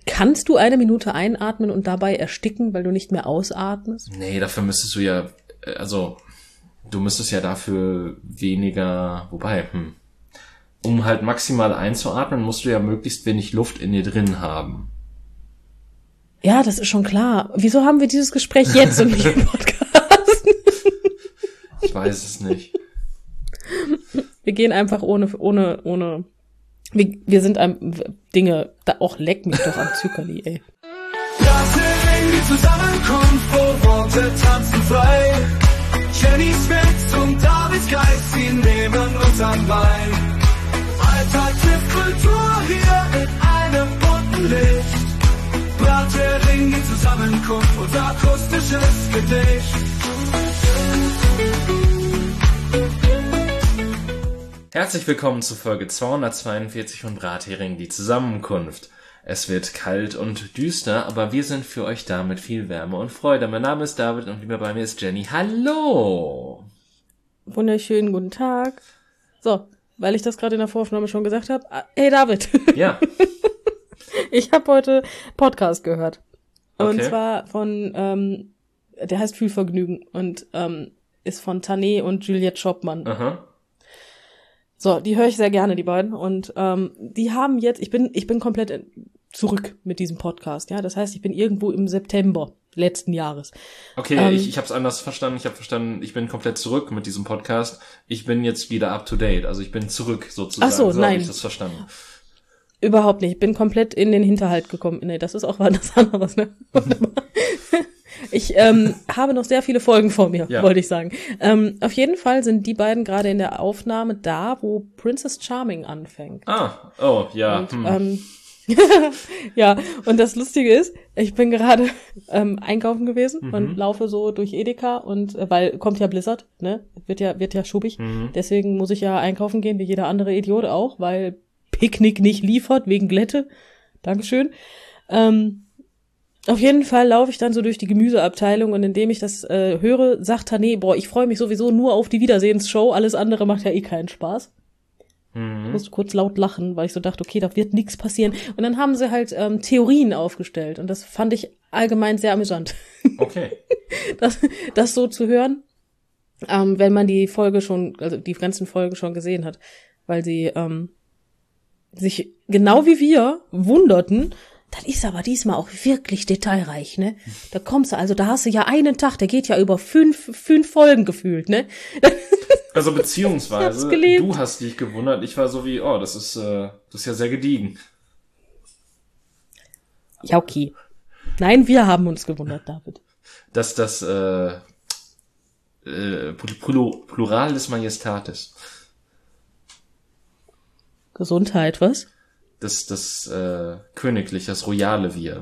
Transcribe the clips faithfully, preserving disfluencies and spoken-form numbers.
Kannst du eine Minute einatmen und dabei ersticken, weil du nicht mehr ausatmest? Nee, dafür müsstest du ja, also, du müsstest ja dafür weniger, wobei, hm, um halt maximal einzuatmen, musst du ja möglichst wenig Luft in dir drin haben. Ja, das ist schon klar. Wieso haben wir dieses Gespräch jetzt und nicht im Podcast? Ich weiß es nicht. Wir gehen einfach ohne, ohne, ohne, wir, wir sind einem Dinge, da auch leck mich doch am Zuckerli, ey. Das sind die Zusammenkunft, wo Worte tanzen frei. Jennys Witz und Davids Geist, sie nehmen uns an Bein. Alltag trifft Kultur hier in einem bunten Licht. Brathering, die Zusammenkunft, unser akustisches Gedicht. Herzlich willkommen zu Folge zweihundertzweiundvierzig von Brathering, die Zusammenkunft. Es wird kalt und düster, aber wir sind für euch da mit viel Wärme und Freude. Mein Name ist David und lieber bei mir ist Jenny. Hallo! Wunderschönen guten Tag. So, weil ich das gerade in der Voraufnahme schon gesagt habe. Hey David. Ja. Ich habe heute Podcast gehört. Und Okay. zwar von, ähm, der heißt Fühlvergnügen und ähm, ist von Tané und Juliette Schoppmann. Aha. So, die höre ich sehr gerne, die beiden. Und ähm, die haben jetzt, ich bin, ich bin komplett in, zurück mit diesem Podcast. Ja, das heißt, ich bin irgendwo im September letzten Jahres. Okay, Ähm, ich, ich habe es anders verstanden. Ich habe verstanden, ich bin komplett zurück mit diesem Podcast. Ich bin jetzt wieder up to date. Also ich bin zurück sozusagen. Ach so, so nein. habe ich das verstanden. Überhaupt nicht. Ich bin komplett in den Hinterhalt gekommen. Nee, das ist auch was anderes, ne? Ich ähm, habe noch sehr viele Folgen vor mir, Ja. wollte ich sagen. Ähm, auf jeden Fall sind die beiden gerade in der Aufnahme da, wo Princess Charming anfängt. Ah, oh, ja. Und, hm. ähm, ja, und das Lustige ist, ich bin gerade ähm, einkaufen gewesen Mhm. und laufe so durch Edeka und äh, weil kommt ja Blizzard, ne? Wird ja wird ja schubig. Mhm. Deswegen muss ich ja einkaufen gehen, wie jeder andere Idiot auch, weil Picknick nicht liefert wegen Glätte. Dankeschön. Ähm, auf jeden Fall laufe ich dann so durch die Gemüseabteilung und indem ich das äh, höre, sagt Tané, boah, ich freue mich sowieso nur auf die Wiedersehensshow, alles andere macht ja eh keinen Spaß. Ich Mhm. musste kurz laut lachen, weil ich so dachte, okay, da wird nichts passieren. Und dann haben sie halt ähm, Theorien aufgestellt und das fand ich allgemein sehr amüsant, Okay. das, das so zu hören, ähm, wenn man die Folge schon, also die ganzen Folgen schon gesehen hat, weil sie ähm, sich genau wie wir wunderten, das ist aber diesmal auch wirklich detailreich, ne? Da kommst du, also da hast du ja einen Tag, der geht ja über fünf, fünf Folgen gefühlt, ne? Also Ich beziehungsweise, hab's geliebt. du hast dich gewundert. Ich war so wie, oh, das ist, äh, das ist ja sehr gediegen. Ja, okay. Nein, wir haben uns gewundert, David. Dass das äh, äh, Plur- Plural des Majestatis. Gesundheit, was? Das, das äh, Königliche, das Royale Wir.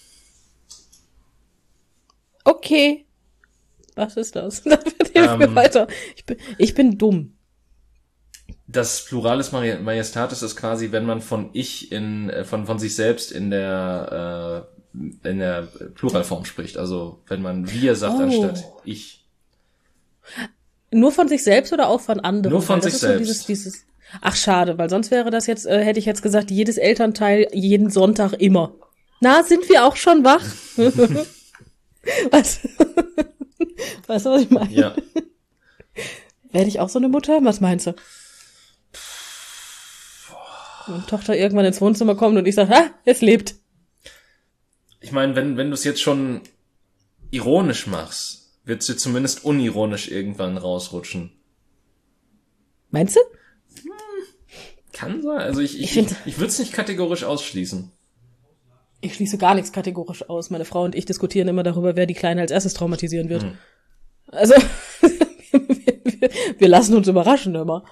Okay. Was ist das? David, hilf mir Ähm. weiter. Ich bin, ich bin dumm. Das Plural des Maj- Majestatis ist quasi, wenn man von ich in, äh, von, von sich selbst in der, äh, in der Pluralform spricht. Also, wenn man wir sagt Oh. anstatt ich. Nur von sich selbst oder auch von anderen? Nur von Weil das sich ist so selbst. dieses, dieses, ach, schade, weil sonst wäre das jetzt, äh, hätte ich jetzt gesagt, jedes Elternteil jeden Sonntag immer. Na, sind wir auch schon wach? Was? Weißt du, was ich meine? Ja. Werde ich auch so eine Mutter? Was meinst du? Wenn Tochter irgendwann ins Wohnzimmer kommt und ich sage, ah, es lebt. Ich meine, wenn, wenn du es jetzt schon ironisch machst, wird es dir zumindest unironisch irgendwann rausrutschen. Meinst du? Kann sein. Also ich, Ich ich, find- ich, ich würde es nicht kategorisch ausschließen. Ich schließe gar nichts kategorisch aus. Meine Frau und ich diskutieren immer darüber, wer die Kleine als erstes traumatisieren wird. Hm. Also, wir, wir, wir lassen uns überraschen immer.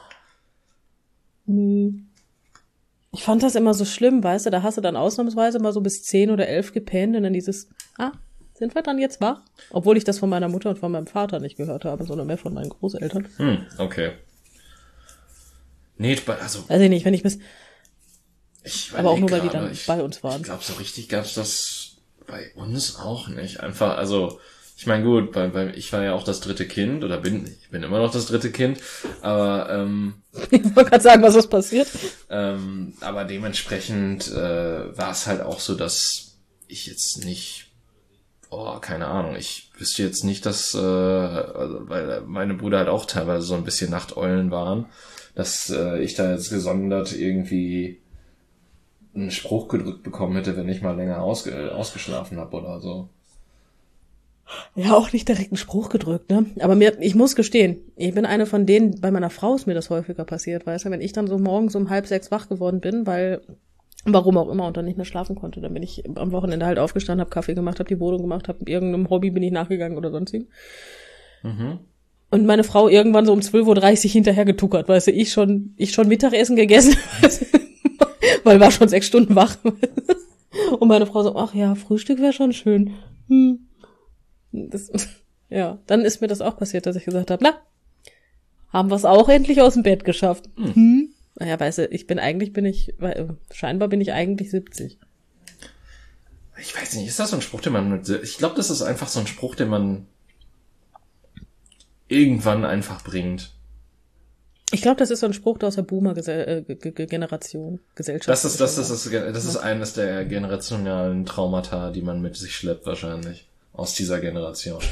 Hm. Ich fand das immer so schlimm, weißt du, da hast du dann ausnahmsweise mal so bis zehn oder elf gepennt und dann dieses, ah, sind wir dann jetzt wach? Obwohl ich das von meiner Mutter und von meinem Vater nicht gehört habe, sondern mehr von meinen Großeltern. Hm, okay. Nee, also Weiß ich nicht, wenn ich bis, ich aber auch nur, weil überleg die dann gerade, ich, bei uns waren. Ich glaube, so richtig gab's das bei uns auch nicht. Einfach, also Ich meine, gut, bei, bei, ich war ja auch das dritte Kind, oder bin, ich bin immer noch das dritte Kind, aber, ähm, Ich wollte gerade sagen, was ist passiert. ähm, aber dementsprechend, äh, war es halt auch so, dass ich jetzt nicht, oh, keine Ahnung, ich wüsste jetzt nicht, dass, äh, also, weil meine Brüder halt auch teilweise so ein bisschen Nachteulen waren, dass, äh, ich da jetzt gesondert irgendwie einen Spruch gedrückt bekommen hätte, wenn ich mal länger ausge, ausgeschlafen habe oder so. Ja, auch nicht direkt einen Spruch gedrückt, ne? Aber mir, ich muss gestehen, ich bin eine von denen, bei meiner Frau ist mir das häufiger passiert, weißt du, wenn ich dann so morgens um halb sechs wach geworden bin, weil, warum auch immer, und dann nicht mehr schlafen konnte, dann bin ich am Wochenende halt aufgestanden, hab Kaffee gemacht, hab die Wohnung gemacht, hab irgendeinem Hobby bin ich nachgegangen oder sonst wie. Mhm. Und meine Frau irgendwann so um zwölf Uhr dreißig hinterher getuckert, weißt du, ich schon, ich schon Mittagessen gegessen, weißt du, weil war schon sechs Stunden wach. Und meine Frau so, ach ja, Frühstück wäre schon schön. Hm. Das, ja, dann ist mir das auch passiert, dass ich gesagt habe, na, haben wir es auch endlich aus dem Bett geschafft. Hm. Hm. Naja, weißt du, ich bin eigentlich, bin ich, scheinbar bin ich eigentlich siebzig. Ich weiß nicht, ist das so ein Spruch, den man mit, ich glaube, das ist einfach so ein Spruch, den man irgendwann einfach bringt. Ich glaube, das ist so ein Spruch aus der Boomer-Generation, Gesellschaft. Das ist, das ist, das ist, das ist eines der generationalen Traumata, die man mit sich schleppt, wahrscheinlich. Aus dieser Generation.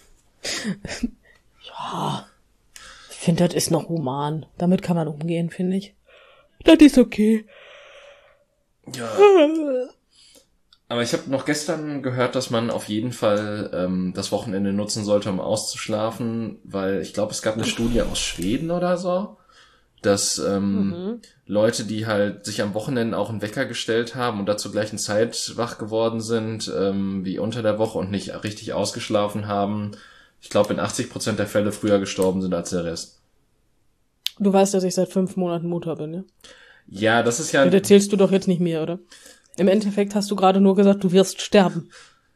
Ja, ich finde, das ist noch human. Damit kann man umgehen, finde ich. Das ist okay. Ja. Aber ich habe noch gestern gehört, dass man auf jeden Fall ähm, das Wochenende nutzen sollte, um auszuschlafen, weil ich glaube, es gab eine Studie aus Schweden oder so, dass ähm, mhm. Leute, die halt sich am Wochenende auch einen Wecker gestellt haben und da zur gleichen Zeit wach geworden sind, ähm, wie unter der Woche und nicht richtig ausgeschlafen haben, ich glaube, in achtzig Prozent der Fälle früher gestorben sind als der Rest. Du weißt, dass ich seit fünf Monaten Mutter bin, ne? Ja, das ist ja... Das erzählst du doch jetzt nicht mir, oder? Im Endeffekt hast du gerade nur gesagt, du wirst sterben.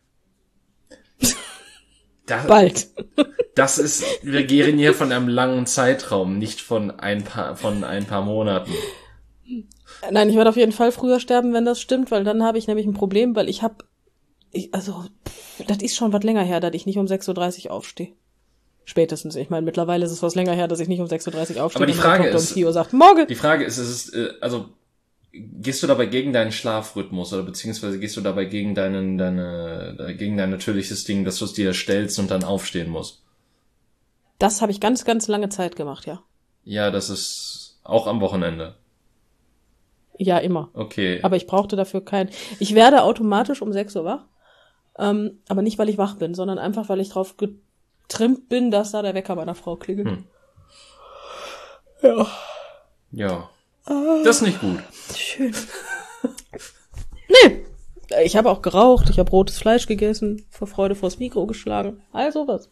Das, Bald. Das ist, wir gehen hier von einem langen Zeitraum, nicht von ein paar, von ein paar Monaten. Nein, ich werde auf jeden Fall früher sterben, wenn das stimmt, weil dann habe ich nämlich ein Problem, weil ich habe, ich, also, pff, das ist schon was länger her, dass ich nicht um sechs Uhr dreißig aufstehe. Spätestens. Ich meine, mittlerweile ist es was länger her, dass ich nicht um sechs Uhr dreißig aufstehe. Aber die Frage ist, um vier Uhr sagt, morgen. Die Frage ist, ist es, äh, also, gehst du dabei gegen deinen Schlafrhythmus oder beziehungsweise gehst du dabei gegen deinen, deine, gegen dein natürliches Ding, dass du es dir stellst und dann aufstehen musst? Das habe ich ganz, ganz lange Zeit gemacht, ja. Ja, das ist auch am Wochenende. Ja, immer. Okay. Aber ich brauchte dafür kein, ich werde automatisch um sechs Uhr wach, ähm, aber nicht, weil ich wach bin, sondern einfach, weil ich drauf getrimmt bin, dass da der Wecker meiner Frau klingelt. Hm. Ja. Ja. Das ist nicht gut. Schön. Nee. Ich habe auch geraucht, ich habe rotes Fleisch gegessen, vor Freude vors Mikro geschlagen. All sowas.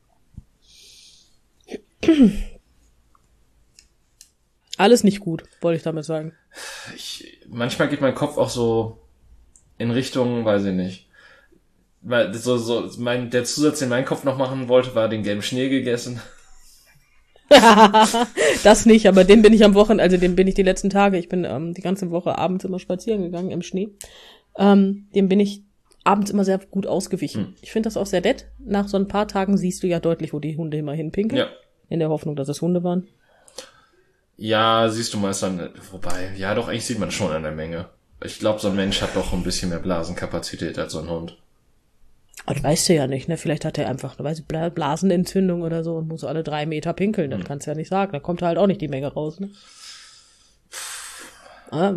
Alles nicht gut, wollte ich damit sagen. Ich, manchmal geht mein Kopf auch so in Richtung, weiß ich nicht. Weil so, so, mein, der Zusatz, den mein Kopf noch machen wollte, war den gelben Schnee gegessen. Das nicht, aber den bin ich am Wochenende, also den bin ich die letzten Tage, ich bin ähm, die ganze Woche abends immer spazieren gegangen im Schnee. Ähm, dem bin ich abends immer sehr gut ausgewichen. Hm. Ich finde das auch sehr nett. Nach so ein paar Tagen siehst du ja deutlich, wo die Hunde immer hinpinkeln. Ja. In der Hoffnung, dass es Hunde waren. Ja, siehst du meist dann, wobei, ja doch, eigentlich sieht man schon eine Menge. Ich glaube, so ein Mensch hat doch ein bisschen mehr Blasenkapazität als so ein Hund. Aber das weißt du ja nicht, ne? Vielleicht hat er einfach eine weißt du, Blasenentzündung oder so und muss alle drei Meter pinkeln. Das hm. kannst du ja nicht sagen. Da kommt halt auch nicht die Menge raus, ne? Ah.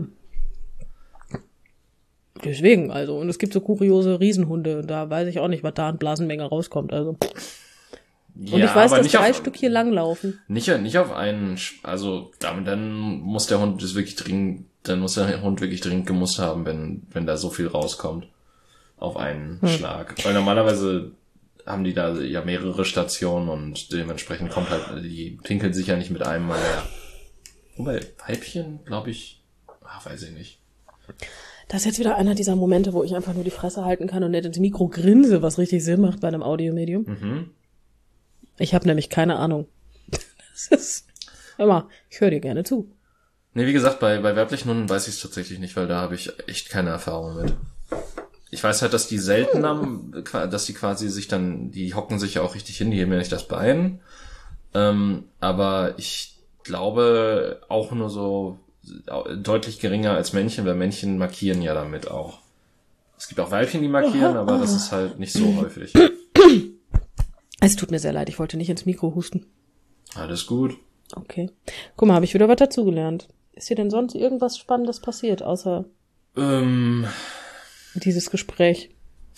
Deswegen, also. Und es gibt so kuriose Riesenhunde. Da weiß ich auch nicht, was da an Blasenmenge rauskommt. Also. Ja, und ich weiß, dass drei auf, Stück hier langlaufen. Nicht, nicht auf einen, also damit, dann muss der Hund das wirklich dringend, dann muss der Hund wirklich dringend gemusst haben, wenn, wenn da so viel rauskommt. Auf einen hm. Schlag. Weil normalerweise haben die da ja mehrere Stationen und dementsprechend kommt halt, die pinkeln sich ja nicht mit einem Mal her. Wobei, Weibchen, glaube ich, ach, weiß ich nicht. Das ist jetzt wieder einer dieser Momente, wo ich einfach nur die Fresse halten kann und nicht ins Mikro grinse, was richtig Sinn macht bei einem Audiomedium. Mhm. Ich habe nämlich keine Ahnung. Das ist, hör mal, ich höre dir gerne zu. Nee, wie gesagt, bei, bei weiblichen Hunden weiß ich es tatsächlich nicht, weil da habe ich echt keine Erfahrung mit. ich weiß halt, dass die selten haben, dass die quasi sich dann, die hocken sich ja auch richtig hin, die heben ja nicht das Bein. Ähm, aber ich glaube auch nur so deutlich geringer als Männchen, weil Männchen markieren ja damit auch. Es gibt auch Weibchen, die markieren, aber das ist halt nicht so häufig. Es tut mir sehr leid, ich wollte nicht ins Mikro husten. Alles gut. Okay. Guck mal, habe ich wieder was dazugelernt. Ist dir denn sonst irgendwas Spannendes passiert, außer Ähm, dieses Gespräch?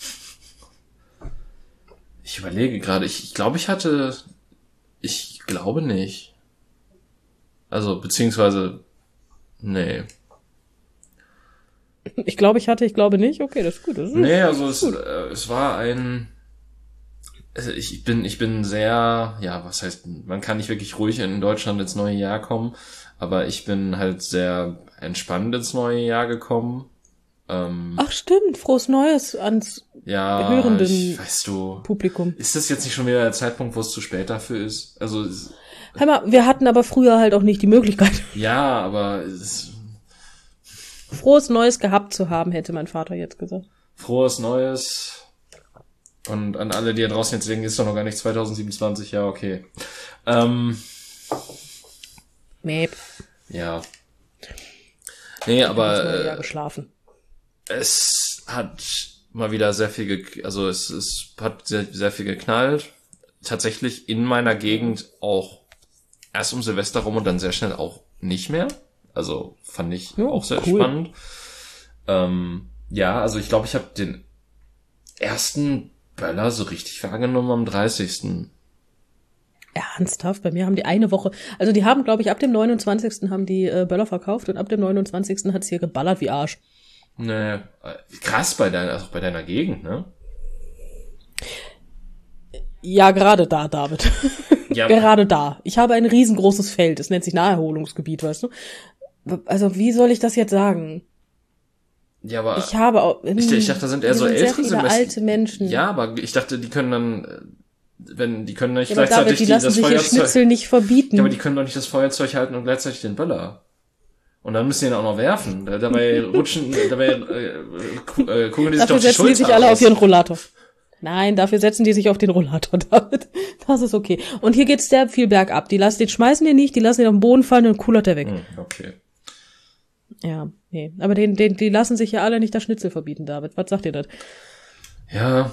ich überlege gerade, ich, ich glaube, ich hatte, ich glaube nicht. Also, beziehungsweise, nee. Ich glaube, ich hatte, ich glaube nicht. Okay, das ist gut. Das ist Nee, also es, gut. äh, es war ein, also ich bin, ich bin sehr, ja, was heißt, man kann nicht wirklich ruhig in Deutschland ins neue Jahr kommen, aber ich bin halt sehr entspannt ins neue Jahr gekommen. Ähm, Ach stimmt, frohes Neues ans ja, hörenden ich, weißt du, Publikum. ist das jetzt nicht schon wieder der Zeitpunkt, wo es zu spät dafür ist? Also, es, Hör mal, wir hatten aber früher halt auch nicht die Möglichkeit, ja, aber es, frohes Neues gehabt zu haben, hätte mein Vater jetzt gesagt. frohes Neues. Und an alle, die da draußen jetzt denken, ist doch noch gar nicht zwanzig siebenundzwanzig, ja, okay. Ähm, Mäp. ja. Nee, aber Das neue Jahr äh, geschlafen. es hat mal wieder sehr viel, ge also es, es hat sehr, sehr viel geknallt. Tatsächlich in meiner Gegend auch erst um Silvester rum und dann sehr schnell auch nicht mehr. Also fand ich Ja, auch sehr cool. spannend. Ähm, ja, also ich glaube, ich habe den ersten Böller so richtig wahrgenommen am dreißigsten Ernsthaft? Bei mir haben die eine Woche, also die haben, glaube ich, ab dem neunundzwanzigsten haben die äh, Böller verkauft und ab dem neunundzwanzigsten hat's hier geballert wie Arsch. Nee, äh, krass bei deiner, also bei deiner Gegend, ne? Ja, gerade da, David. Ja. Gerade da. Ich habe ein riesengroßes Feld. Es nennt sich Naherholungsgebiet, weißt du? Also, wie soll ich das jetzt sagen? Ja, aber Ich habe auch, ich, ich dachte, da sind eher hier so sind ältere sehr viele Semester. alte Menschen. Ja, aber ich dachte, die können dann, äh, wenn, die können nicht Ja, aber gleichzeitig David, die die, lassen das sich ihr Feuerzeug, Schnitzel nicht verbieten. ja, aber die können doch nicht das Feuerzeug halten und gleichzeitig den Böller. Und dann müssen die ihn auch noch werfen. Da- Dabei rutschen, dabei, äh, ku- äh, kugeln die sich Dafür doch die setzen die sich Schulter alle aus. auf ihren Rollator. Nein, dafür setzen die sich auf den Rollator, David. Das ist okay. Und hier geht's sehr viel bergab. Die lassen den schmeißen den nicht, die lassen den auf den Boden fallen und kullert der weg. Hm, okay. Ja, nee. Aber den, den, die lassen sich ja alle nicht das Schnitzel verbieten, David. Was sagt ihr das? Ja,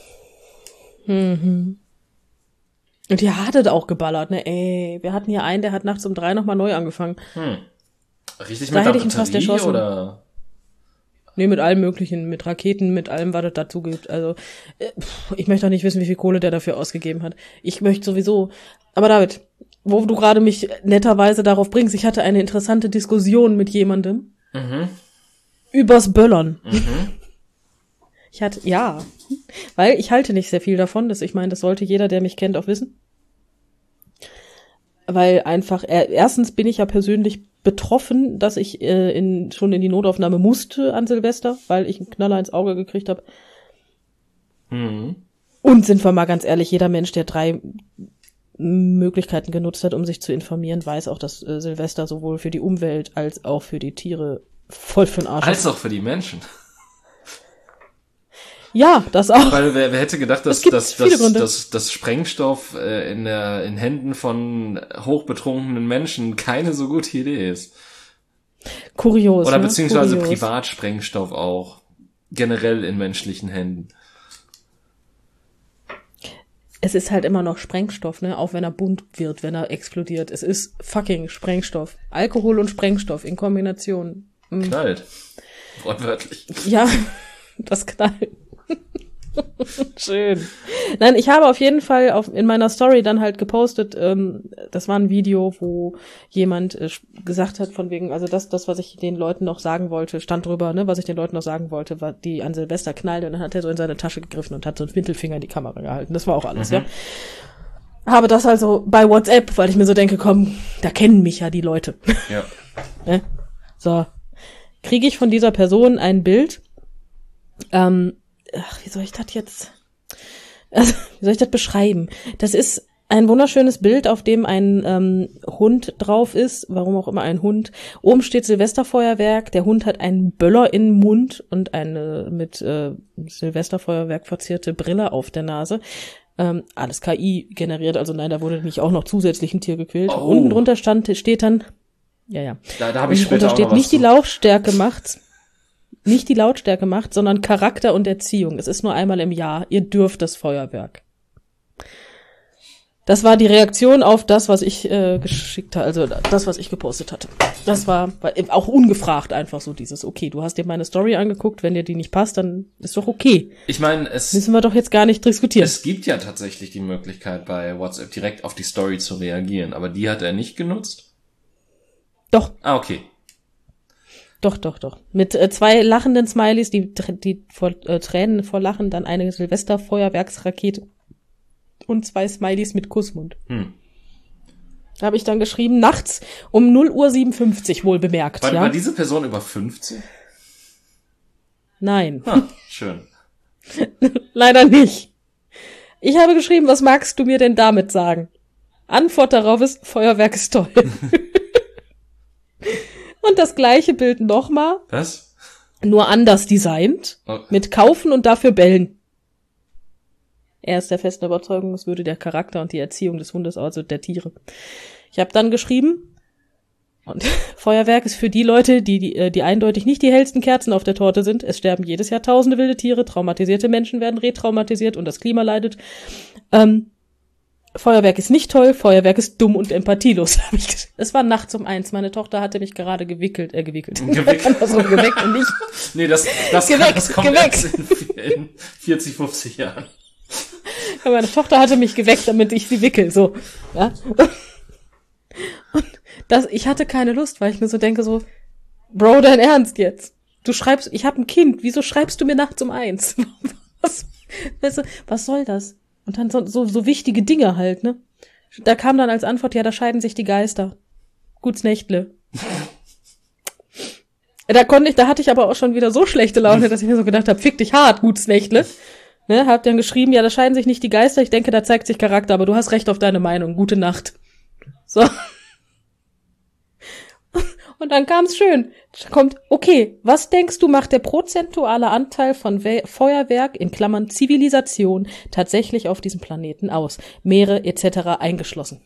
Mhm. Und ihr hattet auch geballert, ne? Ey, wir hatten hier einen, der hat nachts um drei nochmal neu angefangen. hm. Richtig Da mit der hätte ich ihn fast Batterie, erschossen. oder? Nee, mit allem Möglichen, mit Raketen, mit allem, was es dazu gibt. Also, äh, pff, ich möchte auch nicht wissen, wie viel Kohle der dafür ausgegeben hat. Ich möchte sowieso. Aber David, wo du gerade mich netterweise darauf bringst, ich hatte eine interessante Diskussion mit jemandem Mhm. übers Böllern. Mhm. Ich hatte, ja, weil ich halte nicht sehr viel davon. Das, ich meine, das sollte jeder, der mich kennt, auch wissen. Weil einfach, äh, erstens bin ich ja persönlich betroffen, dass ich äh, in, schon in die Notaufnahme musste an Silvester, weil ich einen Knaller ins Auge gekriegt habe. Mhm. Und sind wir mal ganz ehrlich, jeder Mensch, der drei Möglichkeiten genutzt hat, um sich zu informieren, weiß auch, dass äh, Silvester sowohl für die Umwelt als auch für die Tiere voll für den Arsch Als ist. auch für die Menschen. Ja, das auch. Weil wer, wer hätte gedacht, dass, Es gibt dass, viele dass, Gründe. dass, dass Sprengstoff äh, in, der, in Händen von hochbetrunkenen Menschen keine so gute Idee ist. Kurios. Oder ne? beziehungsweise Kurios. Privatsprengstoff auch. Generell in menschlichen Händen. Es ist halt immer noch Sprengstoff, ne? Auch wenn er bunt wird, wenn er explodiert. Es ist fucking Sprengstoff. Alkohol und Sprengstoff in Kombination. Mhm. Knallt. Wortwörtlich. Ja, das knallt. Schön. Nein, ich habe auf jeden Fall auf, in meiner Story dann halt gepostet, ähm, das war ein Video, wo jemand äh, gesagt hat von wegen, also das, das, was ich den Leuten noch sagen wollte, stand drüber, ne, was ich den Leuten noch sagen wollte, war, die an Silvester knallte, und dann hat er so in seine Tasche gegriffen und hat so einen Mittelfinger in die Kamera gehalten. Das war auch alles, Mhm. ja. Habe das also bei WhatsApp, weil ich mir so denke, komm, da kennen mich ja die Leute. Ja. Ne? So. Kriege ich von dieser Person ein Bild, ähm, ach, wie soll ich das jetzt, also, wie soll ich das beschreiben? Das ist ein wunderschönes Bild, auf dem ein ähm, Hund drauf ist, warum auch immer ein Hund. Oben steht Silvesterfeuerwerk, der Hund hat einen Böller im Mund und eine mit äh, Silvesterfeuerwerk verzierte Brille auf der Nase. Ähm, alles K I generiert, also nein, da wurde nämlich auch noch zusätzlich ein Tier gequält. Oh. Unten drunter stand, steht dann, ja, ja. Da, da habe ich später drunter auch steht noch was nicht die zu. Lautstärke macht's. Nicht die Lautstärke macht, sondern Charakter und Erziehung. Es ist nur einmal im Jahr. Ihr dürft das Feuerwerk. Das war die Reaktion auf das, was ich äh, geschickt hatte, also das, was ich gepostet hatte. Das war, war auch ungefragt einfach so dieses, okay, du hast dir meine Story angeguckt, wenn dir die nicht passt, dann ist doch okay. Ich meine, es, Müssen wir doch jetzt gar nicht diskutieren. es gibt ja tatsächlich die Möglichkeit, bei WhatsApp direkt auf die Story zu reagieren, aber die hat er nicht genutzt? Doch, Ah, okay. doch, doch, doch. Mit äh, zwei lachenden Smileys, die, die vor äh, Tränen vor Lachen, dann eine Silvesterfeuerwerksrakete und zwei Smileys mit Kussmund. Hm. Da habe ich dann geschrieben, nachts um null Uhr siebenundfünfzig, wohl bemerkt. War, ja? war diese Person über fünfzig? Nein, Ah, schön. leider nicht. Ich habe geschrieben, was magst du mir denn damit sagen? Antwort darauf ist, Feuerwerk ist toll. Und das gleiche Bild nochmal, Was? nur anders designt, Oh. mit kaufen und dafür bellen. Er ist der festen Überzeugung, es würde der Charakter und die Erziehung des Hundes, also der Tiere. Ich habe dann geschrieben, und Feuerwerk ist für die Leute, die, die die eindeutig nicht die hellsten Kerzen auf der Torte sind. Es sterben jedes Jahr tausende wilde Tiere, traumatisierte Menschen werden retraumatisiert und das Klima leidet. Ähm, Feuerwerk ist nicht toll, Feuerwerk ist dumm und empathielos. Es war nachts um eins, meine Tochter hatte mich gerade gewickelt, äh, gewickelt. Geweckt. Andersrum geweckt und nicht Nee, das, das, Geweckt, das kommt geweckt. erst in, in vierzig, fünfzig Jahren. meine Tochter hatte mich geweckt, damit ich sie wickel, so, ja. Und das, ich hatte keine Lust, weil ich mir so denke, so, Bro, dein Ernst jetzt? Du schreibst, ich habe ein Kind, wieso schreibst du mir nachts um eins? Was, weißt du, was soll das? Und dann so, so, so wichtige Dinge halt, ne? Da kam dann als Antwort, ja, da scheiden sich die Geister. Guts Nächtle. Da konnte ich, da hatte ich aber auch schon wieder so schlechte Laune, dass ich mir so gedacht habe, fick dich hart, Guts Nächtle. Ne, hab dann geschrieben, ja, da scheiden sich nicht die Geister, ich denke, da zeigt sich Charakter, aber du hast recht auf deine Meinung. Gute Nacht. So. Und dann kam's schön. Kommt, okay, was denkst du, macht der prozentuale Anteil von We- Feuerwerk, in Klammern Zivilisation, tatsächlich auf diesem Planeten aus? Meere et cetera eingeschlossen.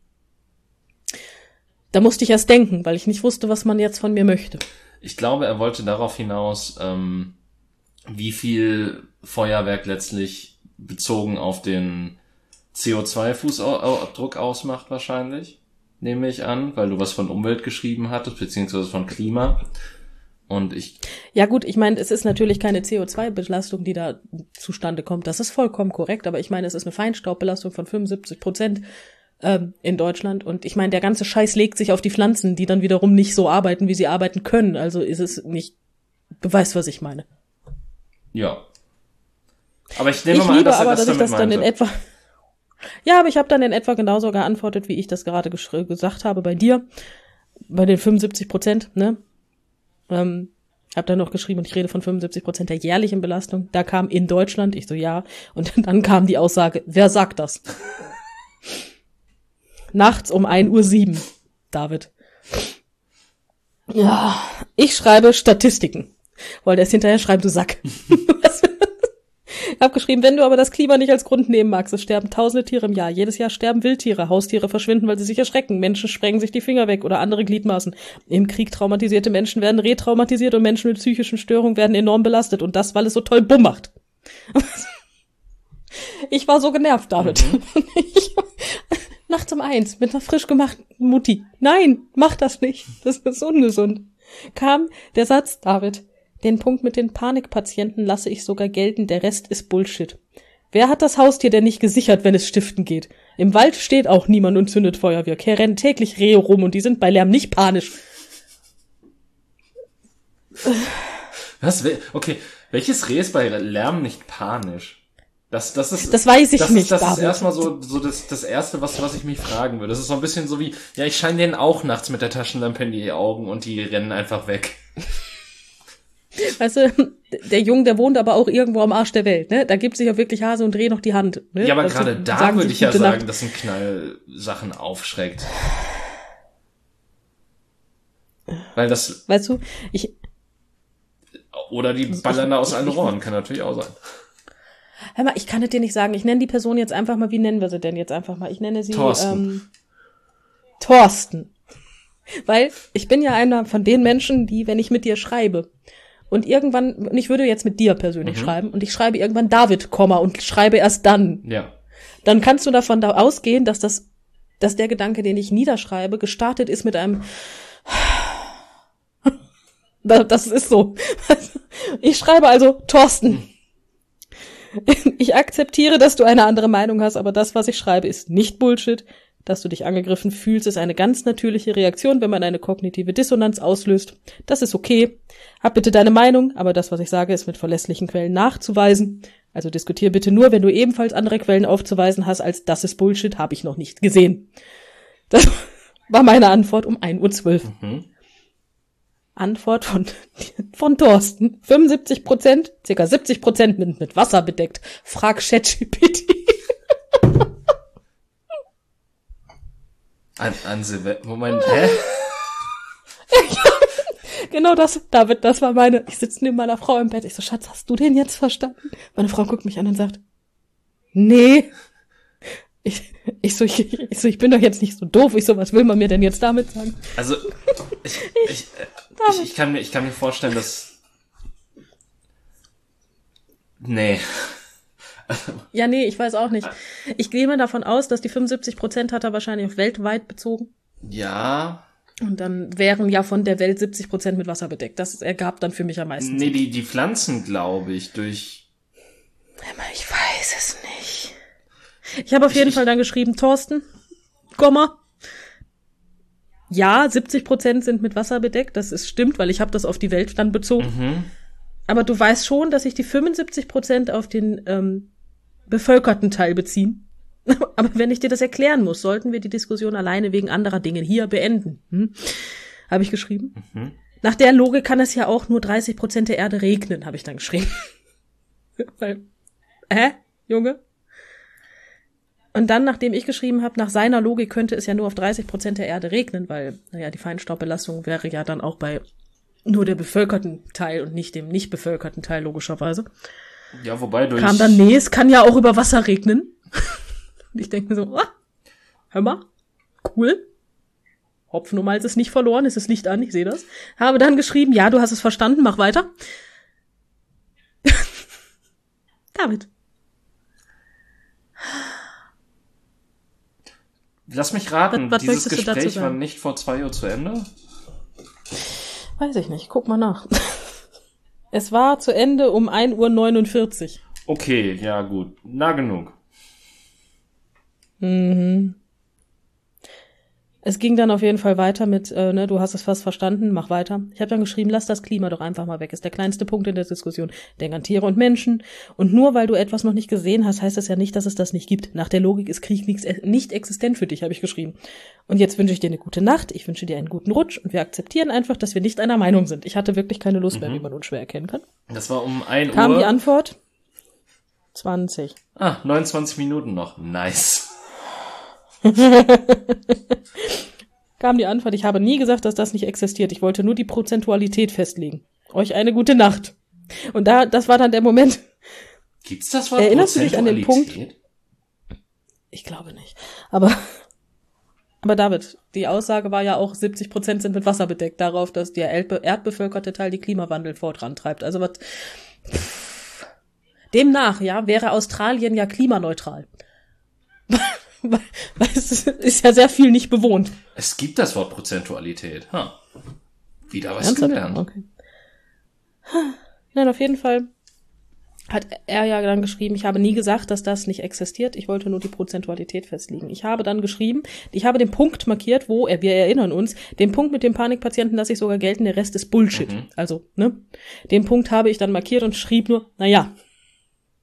Da musste ich erst denken, weil ich nicht wusste, was man jetzt von mir möchte. Ich glaube, er wollte darauf hinaus, ähm, wie viel Feuerwerk letztlich bezogen auf den C O zwei Fußabdruck ausmacht wahrscheinlich. Nehme ich an, weil du was von Umwelt geschrieben hattest, beziehungsweise von Klima. Und ich... Ja gut, ich meine, es ist natürlich keine C O zwei Belastung, die da zustande kommt. Das ist vollkommen korrekt, aber ich meine, es ist eine Feinstaubbelastung von fünfundsiebzig Prozent ähm, in Deutschland. Und ich meine, der ganze Scheiß legt sich auf die Pflanzen, die dann wiederum nicht so arbeiten, wie sie arbeiten können. Also ist es nicht... Du weißt, was ich meine. Ja. Aber ich nehme Ich mal an, liebe dass er aber, das dass ich damit das dann meinte. in etwa... Ja, aber ich habe dann in etwa genauso geantwortet, wie ich das gerade gesch- gesagt habe bei dir, bei den fünfundsiebzig Prozent, ne? Ähm, hab dann noch geschrieben, und ich rede von fünfundsiebzig Prozent der jährlichen Belastung. Da kam in Deutschland, ich so, ja. Und dann kam die Aussage, wer sagt das? Nachts um ein Uhr sieben, David. Ja, ich schreibe Statistiken. Wollte erst hinterher schreiben, du Sack. Ich habe geschrieben, wenn du aber das Klima nicht als Grund nehmen magst, es sterben tausende Tiere im Jahr. Jedes Jahr sterben Wildtiere, Haustiere verschwinden, weil sie sich erschrecken, Menschen sprengen sich die Finger weg oder andere Gliedmaßen. Im Krieg traumatisierte Menschen werden retraumatisiert und Menschen mit psychischen Störungen werden enorm belastet. Und das, weil es so toll Bumm macht. Ich war so genervt, David. Mhm. Ich, nachts um eins mit einer frisch gemachten Mutti. Nein, mach das nicht. Das ist ungesund. Kam der Satz, David, den Punkt mit den Panikpatienten lasse ich sogar gelten, der Rest ist Bullshit. Wer hat das Haustier denn nicht gesichert, wenn es stiften geht? Im Wald steht auch niemand und zündet Feuerwerk. Hier rennen täglich Rehe rum und die sind bei Lärm nicht panisch. Was? Okay, welches Reh ist bei Lärm nicht panisch? Das, das ist, Das weiß ich das nicht, Ist, das David. ist erstmal so, so das, das Erste, was, was ich mich fragen würde. Das ist so ein bisschen so wie, ja, ich scheine denen auch nachts mit der Taschenlampe in die Augen und die rennen einfach weg. Weißt du, der Junge, der wohnt aber auch irgendwo am Arsch der Welt, ne? Da gibt sich ja wirklich Hase und Dreh noch die Hand. Ne? Ja, aber also, gerade da würde ich ja sagen, Nacht. dass ein Knall Sachen aufschreckt. Weil das... Weißt du, ich... Oder die ballern da aus allen Rohren, kann natürlich auch sein. Hör mal, ich kann es dir nicht sagen. Ich nenne die Person jetzt einfach mal, wie nennen wir sie denn jetzt einfach mal? Ich nenne sie... Thorsten. Ähm, Thorsten. Weil ich bin ja einer von den Menschen, die, wenn ich mit dir schreibe und irgendwann, und ich würde jetzt mit dir persönlich mhm. schreiben und ich schreibe irgendwann David, Komma und schreibe erst dann. Ja. Dann kannst du davon da ausgehen, dass das, dass der Gedanke, den ich niederschreibe, gestartet ist mit einem Das ist so. Ich schreibe also Thorsten. Ich akzeptiere, dass du eine andere Meinung hast, aber das, was ich schreibe, ist nicht Bullshit. Dass du dich angegriffen fühlst, ist eine ganz natürliche Reaktion, wenn man eine kognitive Dissonanz auslöst. Das ist okay. Hab bitte deine Meinung, aber das, was ich sage, ist mit verlässlichen Quellen nachzuweisen. Also diskutier bitte nur, wenn du ebenfalls andere Quellen aufzuweisen hast, als das ist Bullshit, habe ich noch nicht gesehen. Das war meine Antwort um ein Uhr zwölf. Mhm. Antwort von, von Thorsten. fünfundsiebzig Prozent, circa siebzig Prozent mit, mit Wasser bedeckt. Frag ChatGPT. An, an Silve- Moment, hä? Genau das, David, das war meine, ich sitze neben meiner Frau im Bett, ich so, Schatz, hast du den jetzt verstanden? Meine Frau guckt mich an und sagt, nee. Ich, ich so, ich, ich so, ich bin doch jetzt nicht so doof, ich so, was will man mir denn jetzt damit sagen? Also, ich, ich, ich, ich kann mir, ich kann mir vorstellen, dass, nee. Ja, nee, ich weiß auch nicht. Ich gehe mal davon aus, dass die fünfundsiebzig Prozent hat er wahrscheinlich auf weltweit bezogen. Ja. Und dann wären ja von der Welt siebzig Prozent mit Wasser bedeckt. Das ergab dann für mich am meisten. Nee, die, die Pflanzen, glaube ich, durch... Ich weiß es nicht. Ich habe auf jeden ich, Fall dann geschrieben, Thorsten, Komma. Ja, siebzig Prozent sind mit Wasser bedeckt. Das ist stimmt, weil ich habe das auf die Welt dann bezogen. Mhm. Aber du weißt schon, dass sich die fünfundsiebzig Prozent auf den ähm, bevölkerten Teil beziehen. Aber wenn ich dir das erklären muss, sollten wir die Diskussion alleine wegen anderer Dinge hier beenden. Hm? Habe ich geschrieben. Mhm. Nach der Logik kann es ja auch nur dreißig Prozent der Erde regnen, habe ich dann geschrieben. Weil, hä, Junge? Und dann, nachdem ich geschrieben habe, nach seiner Logik könnte es ja nur auf dreißig Prozent der Erde regnen, weil, naja, die Feinstaubbelastung wäre ja dann auch bei nur der bevölkerten Teil und nicht dem nicht bevölkerten Teil, logischerweise. Ja, wobei durch... Kam dann, nee, es kann ja auch über Wasser regnen. Und ich denke mir so, ah, hör mal, cool. Hopfen und Malz ist nicht verloren, es ist Licht an, ich sehe das. Habe dann geschrieben, ja, du hast es verstanden, mach weiter. David. Lass mich raten, was, was dieses Gespräch war nicht vor zwei Uhr zu Ende? Weiß ich nicht, guck mal nach. Es war zu Ende um ein Uhr neunundvierzig. Okay, ja gut, nah genug. Mhm. Es ging dann auf jeden Fall weiter mit, äh, ne, du hast es fast verstanden, mach weiter. Ich habe dann geschrieben, lass das Klima doch einfach mal weg. Ist der kleinste Punkt in der Diskussion. Denk an Tiere und Menschen. Und nur weil du etwas noch nicht gesehen hast, heißt das ja nicht, dass es das nicht gibt. Nach der Logik ist Krieg nichts, nicht existent für dich, habe ich geschrieben. Und jetzt wünsche ich dir eine gute Nacht, ich wünsche dir einen guten Rutsch und wir akzeptieren einfach, dass wir nicht einer Meinung sind. Ich hatte wirklich keine Lust mehr, mhm. wie man unschwer erkennen kann. Das war um ein Uhr. Kam die Antwort? zwanzig. Ah, neunundzwanzig Minuten noch. Nice. Kam die Antwort, ich habe nie gesagt, dass das nicht existiert. Ich wollte nur die Prozentualität festlegen. Euch eine gute Nacht. Und da, das war dann der Moment. Gibt's das Wort Erinnerst du dich an den Punkt? Ich glaube nicht. Aber, aber David, die Aussage war ja auch, siebzig Prozent sind mit Wasser bedeckt, darauf, dass der erdbevölkerte Teil die Klimawandel vorantreibt. Also was, demnach, ja, wäre Australien ja klimaneutral. Weil es ist ja sehr viel nicht bewohnt. Es gibt das Wort Prozentualität. Huh. Wieder was gelernt. Okay. Nein, auf jeden Fall hat er ja dann geschrieben, ich habe nie gesagt, dass das nicht existiert. Ich wollte nur die Prozentualität festlegen. Ich habe dann geschrieben, ich habe den Punkt markiert, wo, wir erinnern uns, den Punkt mit dem Panikpatienten lasse ich sogar gelten, der Rest ist Bullshit. Mhm. Also, ne? Den Punkt habe ich dann markiert und schrieb nur, na ja.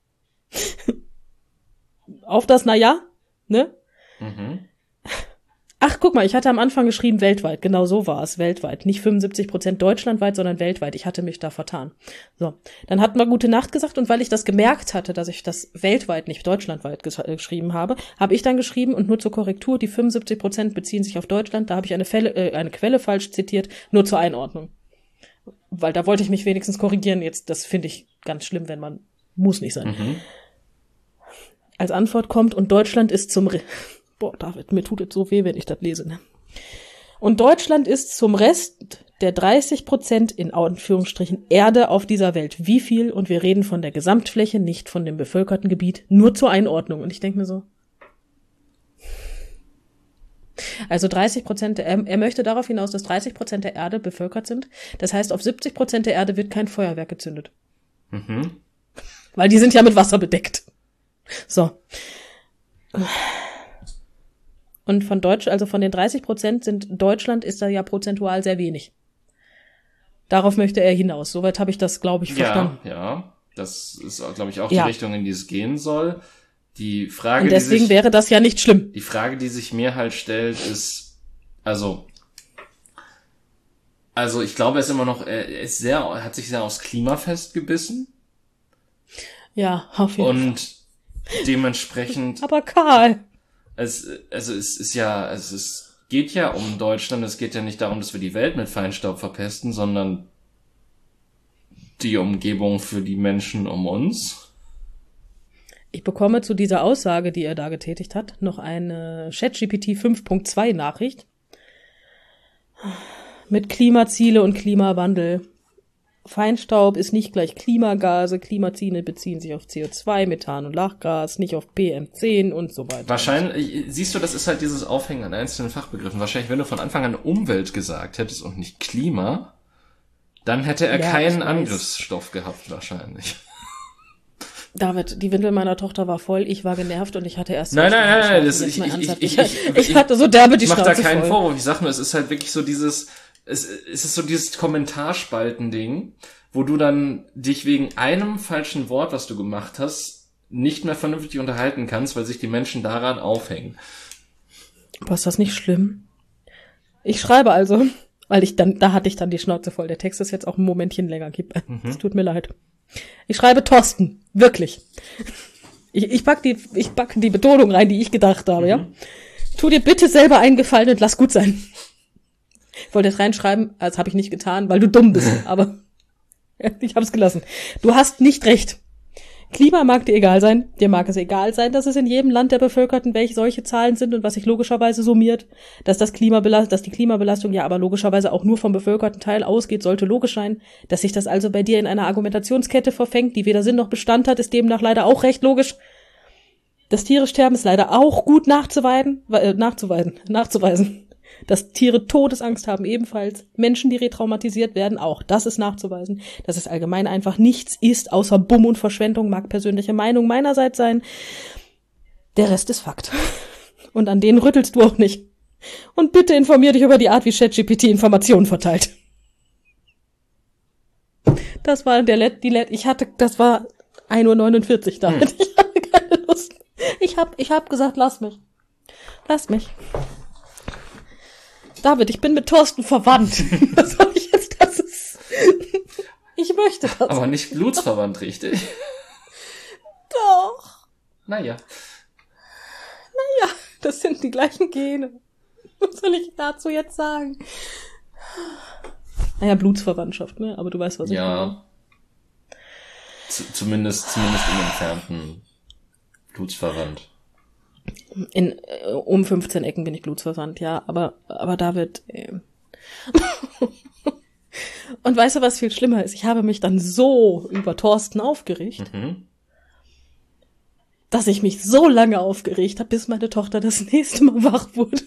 Auf das na ja. Ne? Mhm. Ach, guck mal, ich hatte am Anfang geschrieben weltweit. Genau so war es, weltweit. Nicht fünfundsiebzig Prozent deutschlandweit, sondern weltweit. Ich hatte mich da vertan. So, dann hat man gute Nacht gesagt und weil ich das gemerkt hatte, dass ich das weltweit, nicht deutschlandweit ges- äh, geschrieben habe, habe ich dann geschrieben und nur zur Korrektur, die fünfundsiebzig Prozent beziehen sich auf Deutschland. Da habe ich eine, Fälle, äh, eine Quelle falsch zitiert, nur zur Einordnung. Weil da wollte ich mich wenigstens korrigieren. Jetzt, das finde ich ganz schlimm, wenn man, muss nicht sein. Mhm. Als Antwort kommt, und Deutschland ist zum... Re- Boah, David, mir tut es so weh, wenn ich das lese, ne? Und Deutschland ist zum Rest der dreißig Prozent in Anführungsstrichen Erde auf dieser Welt. Wie viel? Und wir reden von der Gesamtfläche, nicht von dem bevölkerten Gebiet, nur zur Einordnung. Und ich denke mir so, also dreißig Prozent, er, er möchte darauf hinaus, dass dreißig Prozent der Erde bevölkert sind. Das heißt, auf siebzig Prozent der Erde wird kein Feuerwerk gezündet. Mhm. Weil die sind ja mit Wasser bedeckt. So. Und von Deutsch, also von den dreißig Prozent sind Deutschland ist da ja prozentual sehr wenig. Darauf möchte er hinaus. Soweit habe ich das, glaube ich, verstanden. Ja, ja. Das ist, glaube ich, auch Ja. die Richtung, in die es gehen soll. Die Frage, Und deswegen die sich, wäre das ja nicht schlimm. die Frage, die sich mir halt stellt, ist, also, also ich glaube, er ist immer noch, er ist sehr, er hat sich sehr aufs Klima festgebissen Ja, auf jeden Fall. und dementsprechend, Aber Karl, es, also es ist ja, also es geht ja um Deutschland, es geht ja nicht darum, dass wir die Welt mit Feinstaub verpesten, sondern die Umgebung für die Menschen um uns. ich bekomme zu dieser Aussage, die er da getätigt hat, noch eine ChatGPT fünf Punkt zwei Nachricht mit Klimaziele und Klimawandel. Feinstaub ist nicht gleich Klimagase, Klimaziele beziehen sich auf C O zwei, Methan und Lachgas, nicht auf P M zehn und so weiter. Wahrscheinlich, siehst du, das ist halt dieses Aufhängen an einzelnen Fachbegriffen. Wahrscheinlich, wenn du von Anfang an Umwelt gesagt hättest und nicht Klima, dann hätte er Ja, keinen ich weiß. Angriffsstoff gehabt, wahrscheinlich. David, die Windel meiner Tochter war voll, ich war genervt und ich hatte erst... Nein, nein, nein, nein, das, Jetzt ich, mal ich, ernsthaft. ich, ich, ich, ich, ich hatte so derbe die ich mach da Schnauze keinen voll. Vorwurf. Ich sag nur, es ist halt wirklich so dieses, es, es ist so dieses Kommentarspalten-Ding, wo du dann dich wegen einem falschen Wort, was du gemacht hast, nicht mehr vernünftig unterhalten kannst, weil sich die Menschen daran aufhängen. Aber ist das nicht schlimm? Ich schreibe also, weil ich dann, da hatte ich dann die Schnauze voll. Der Text ist jetzt auch ein Momentchen länger. Es tut mir leid. Ich schreibe Thorsten. Wirklich. Ich, ich pack die, ich pack die Betonung rein, die ich gedacht habe, Mhm. ja. Tu dir bitte selber einen Gefallen und lass gut sein. Ich wollte jetzt reinschreiben, das habe ich nicht getan, weil du dumm bist, aber ich habe es gelassen. Du hast nicht recht. Klima mag dir egal sein, dir mag es egal sein, dass es in jedem Land der Bevölkerten welche solche Zahlen sind und was sich logischerweise summiert, dass das Klimabelast, dass die Klimabelastung ja aber logischerweise auch nur vom bevölkerten Teil ausgeht, sollte logisch sein, dass sich das also bei dir in einer Argumentationskette verfängt, die weder Sinn noch Bestand hat, ist demnach leider auch recht logisch. Das Tiere sterben ist leider auch gut nachzuweisen, äh, nachzuweisen, nachzuweisen. Dass Tiere Todesangst haben ebenfalls. Menschen, die retraumatisiert werden, auch. Das ist nachzuweisen. Dass es allgemein einfach nichts ist, außer Bumm und Verschwendung, mag persönliche Meinung meinerseits sein. Der Rest ist Fakt. Und an denen rüttelst du auch nicht. Und bitte informier dich über die Art, wie ChatGPT Informationen verteilt. Das war der Let, die Let, ich hatte, das war ein Uhr neunundvierzig damit. Hm. Ich hatte keine Lust. Ich hab, ich hab gesagt, lass mich. Lass mich. David, ich bin mit Thorsten verwandt. Was soll ich jetzt, das ist... Ich möchte das. Aber nicht blutsverwandt, richtig? Doch. Naja. Naja, das sind die gleichen Gene. Was soll ich dazu jetzt sagen? Naja, Blutsverwandtschaft, ne? Aber du weißt, was ich meine. Ja. Z- zumindest, zumindest im Entfernten blutsverwandt. In äh, um fünfzehn Ecken bin ich blutsverwandt, ja, aber aber David äh. Und weißt du, was viel schlimmer ist? Ich habe mich dann so über Thorsten aufgeregt, Mhm. dass ich mich so lange aufgeregt habe, bis meine Tochter das nächste Mal wach wurde.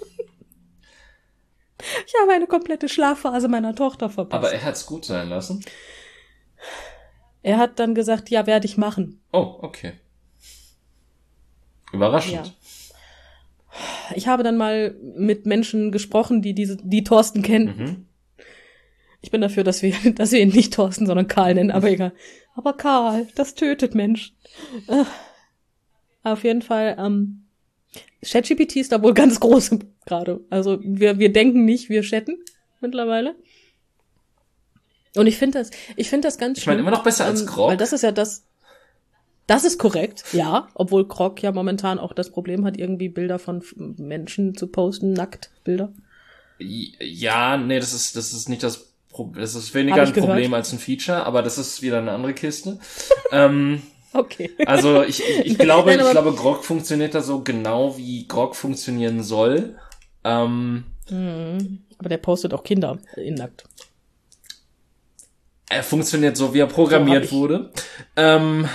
Ich habe eine komplette Schlafphase meiner Tochter verpasst. Aber er hat's gut sein lassen. Er hat dann gesagt, ja, werde ich machen. Oh, okay. Überraschend. Ja. Ich habe dann mal mit Menschen gesprochen, die diese, die Thorsten kennen. Mhm. Ich bin dafür, dass wir, dass wir ihn nicht Thorsten, sondern Karl nennen, aber egal. Aber Karl, das tötet Menschen. Äh, auf jeden Fall, ähm, ChatGPT ist da wohl ganz groß, gerade. Also wir wir denken nicht, wir chatten mittlerweile. Und ich finde das, ich finde das ganz Ich meine, schlimm, immer noch besser als ähm, Grog. Weil das ist ja das, das ist korrekt, ja. Obwohl Grog ja momentan auch das Problem hat, irgendwie Bilder von F- Menschen zu posten, Nacktbilder. Ja, nee, das ist, das ist nicht das Problem. Das ist weniger Hab ich ein Problem gehört. als ein Feature, aber das ist wieder eine andere Kiste. ähm, Okay. also ich, ich, ich glaube, Nein, ich aber- glaube, Grog funktioniert da so genau, wie Grog funktionieren soll. Ähm, Mhm. Aber der postet auch Kinder in nackt. er funktioniert so, wie er programmiert So hab ich- wurde. Ähm,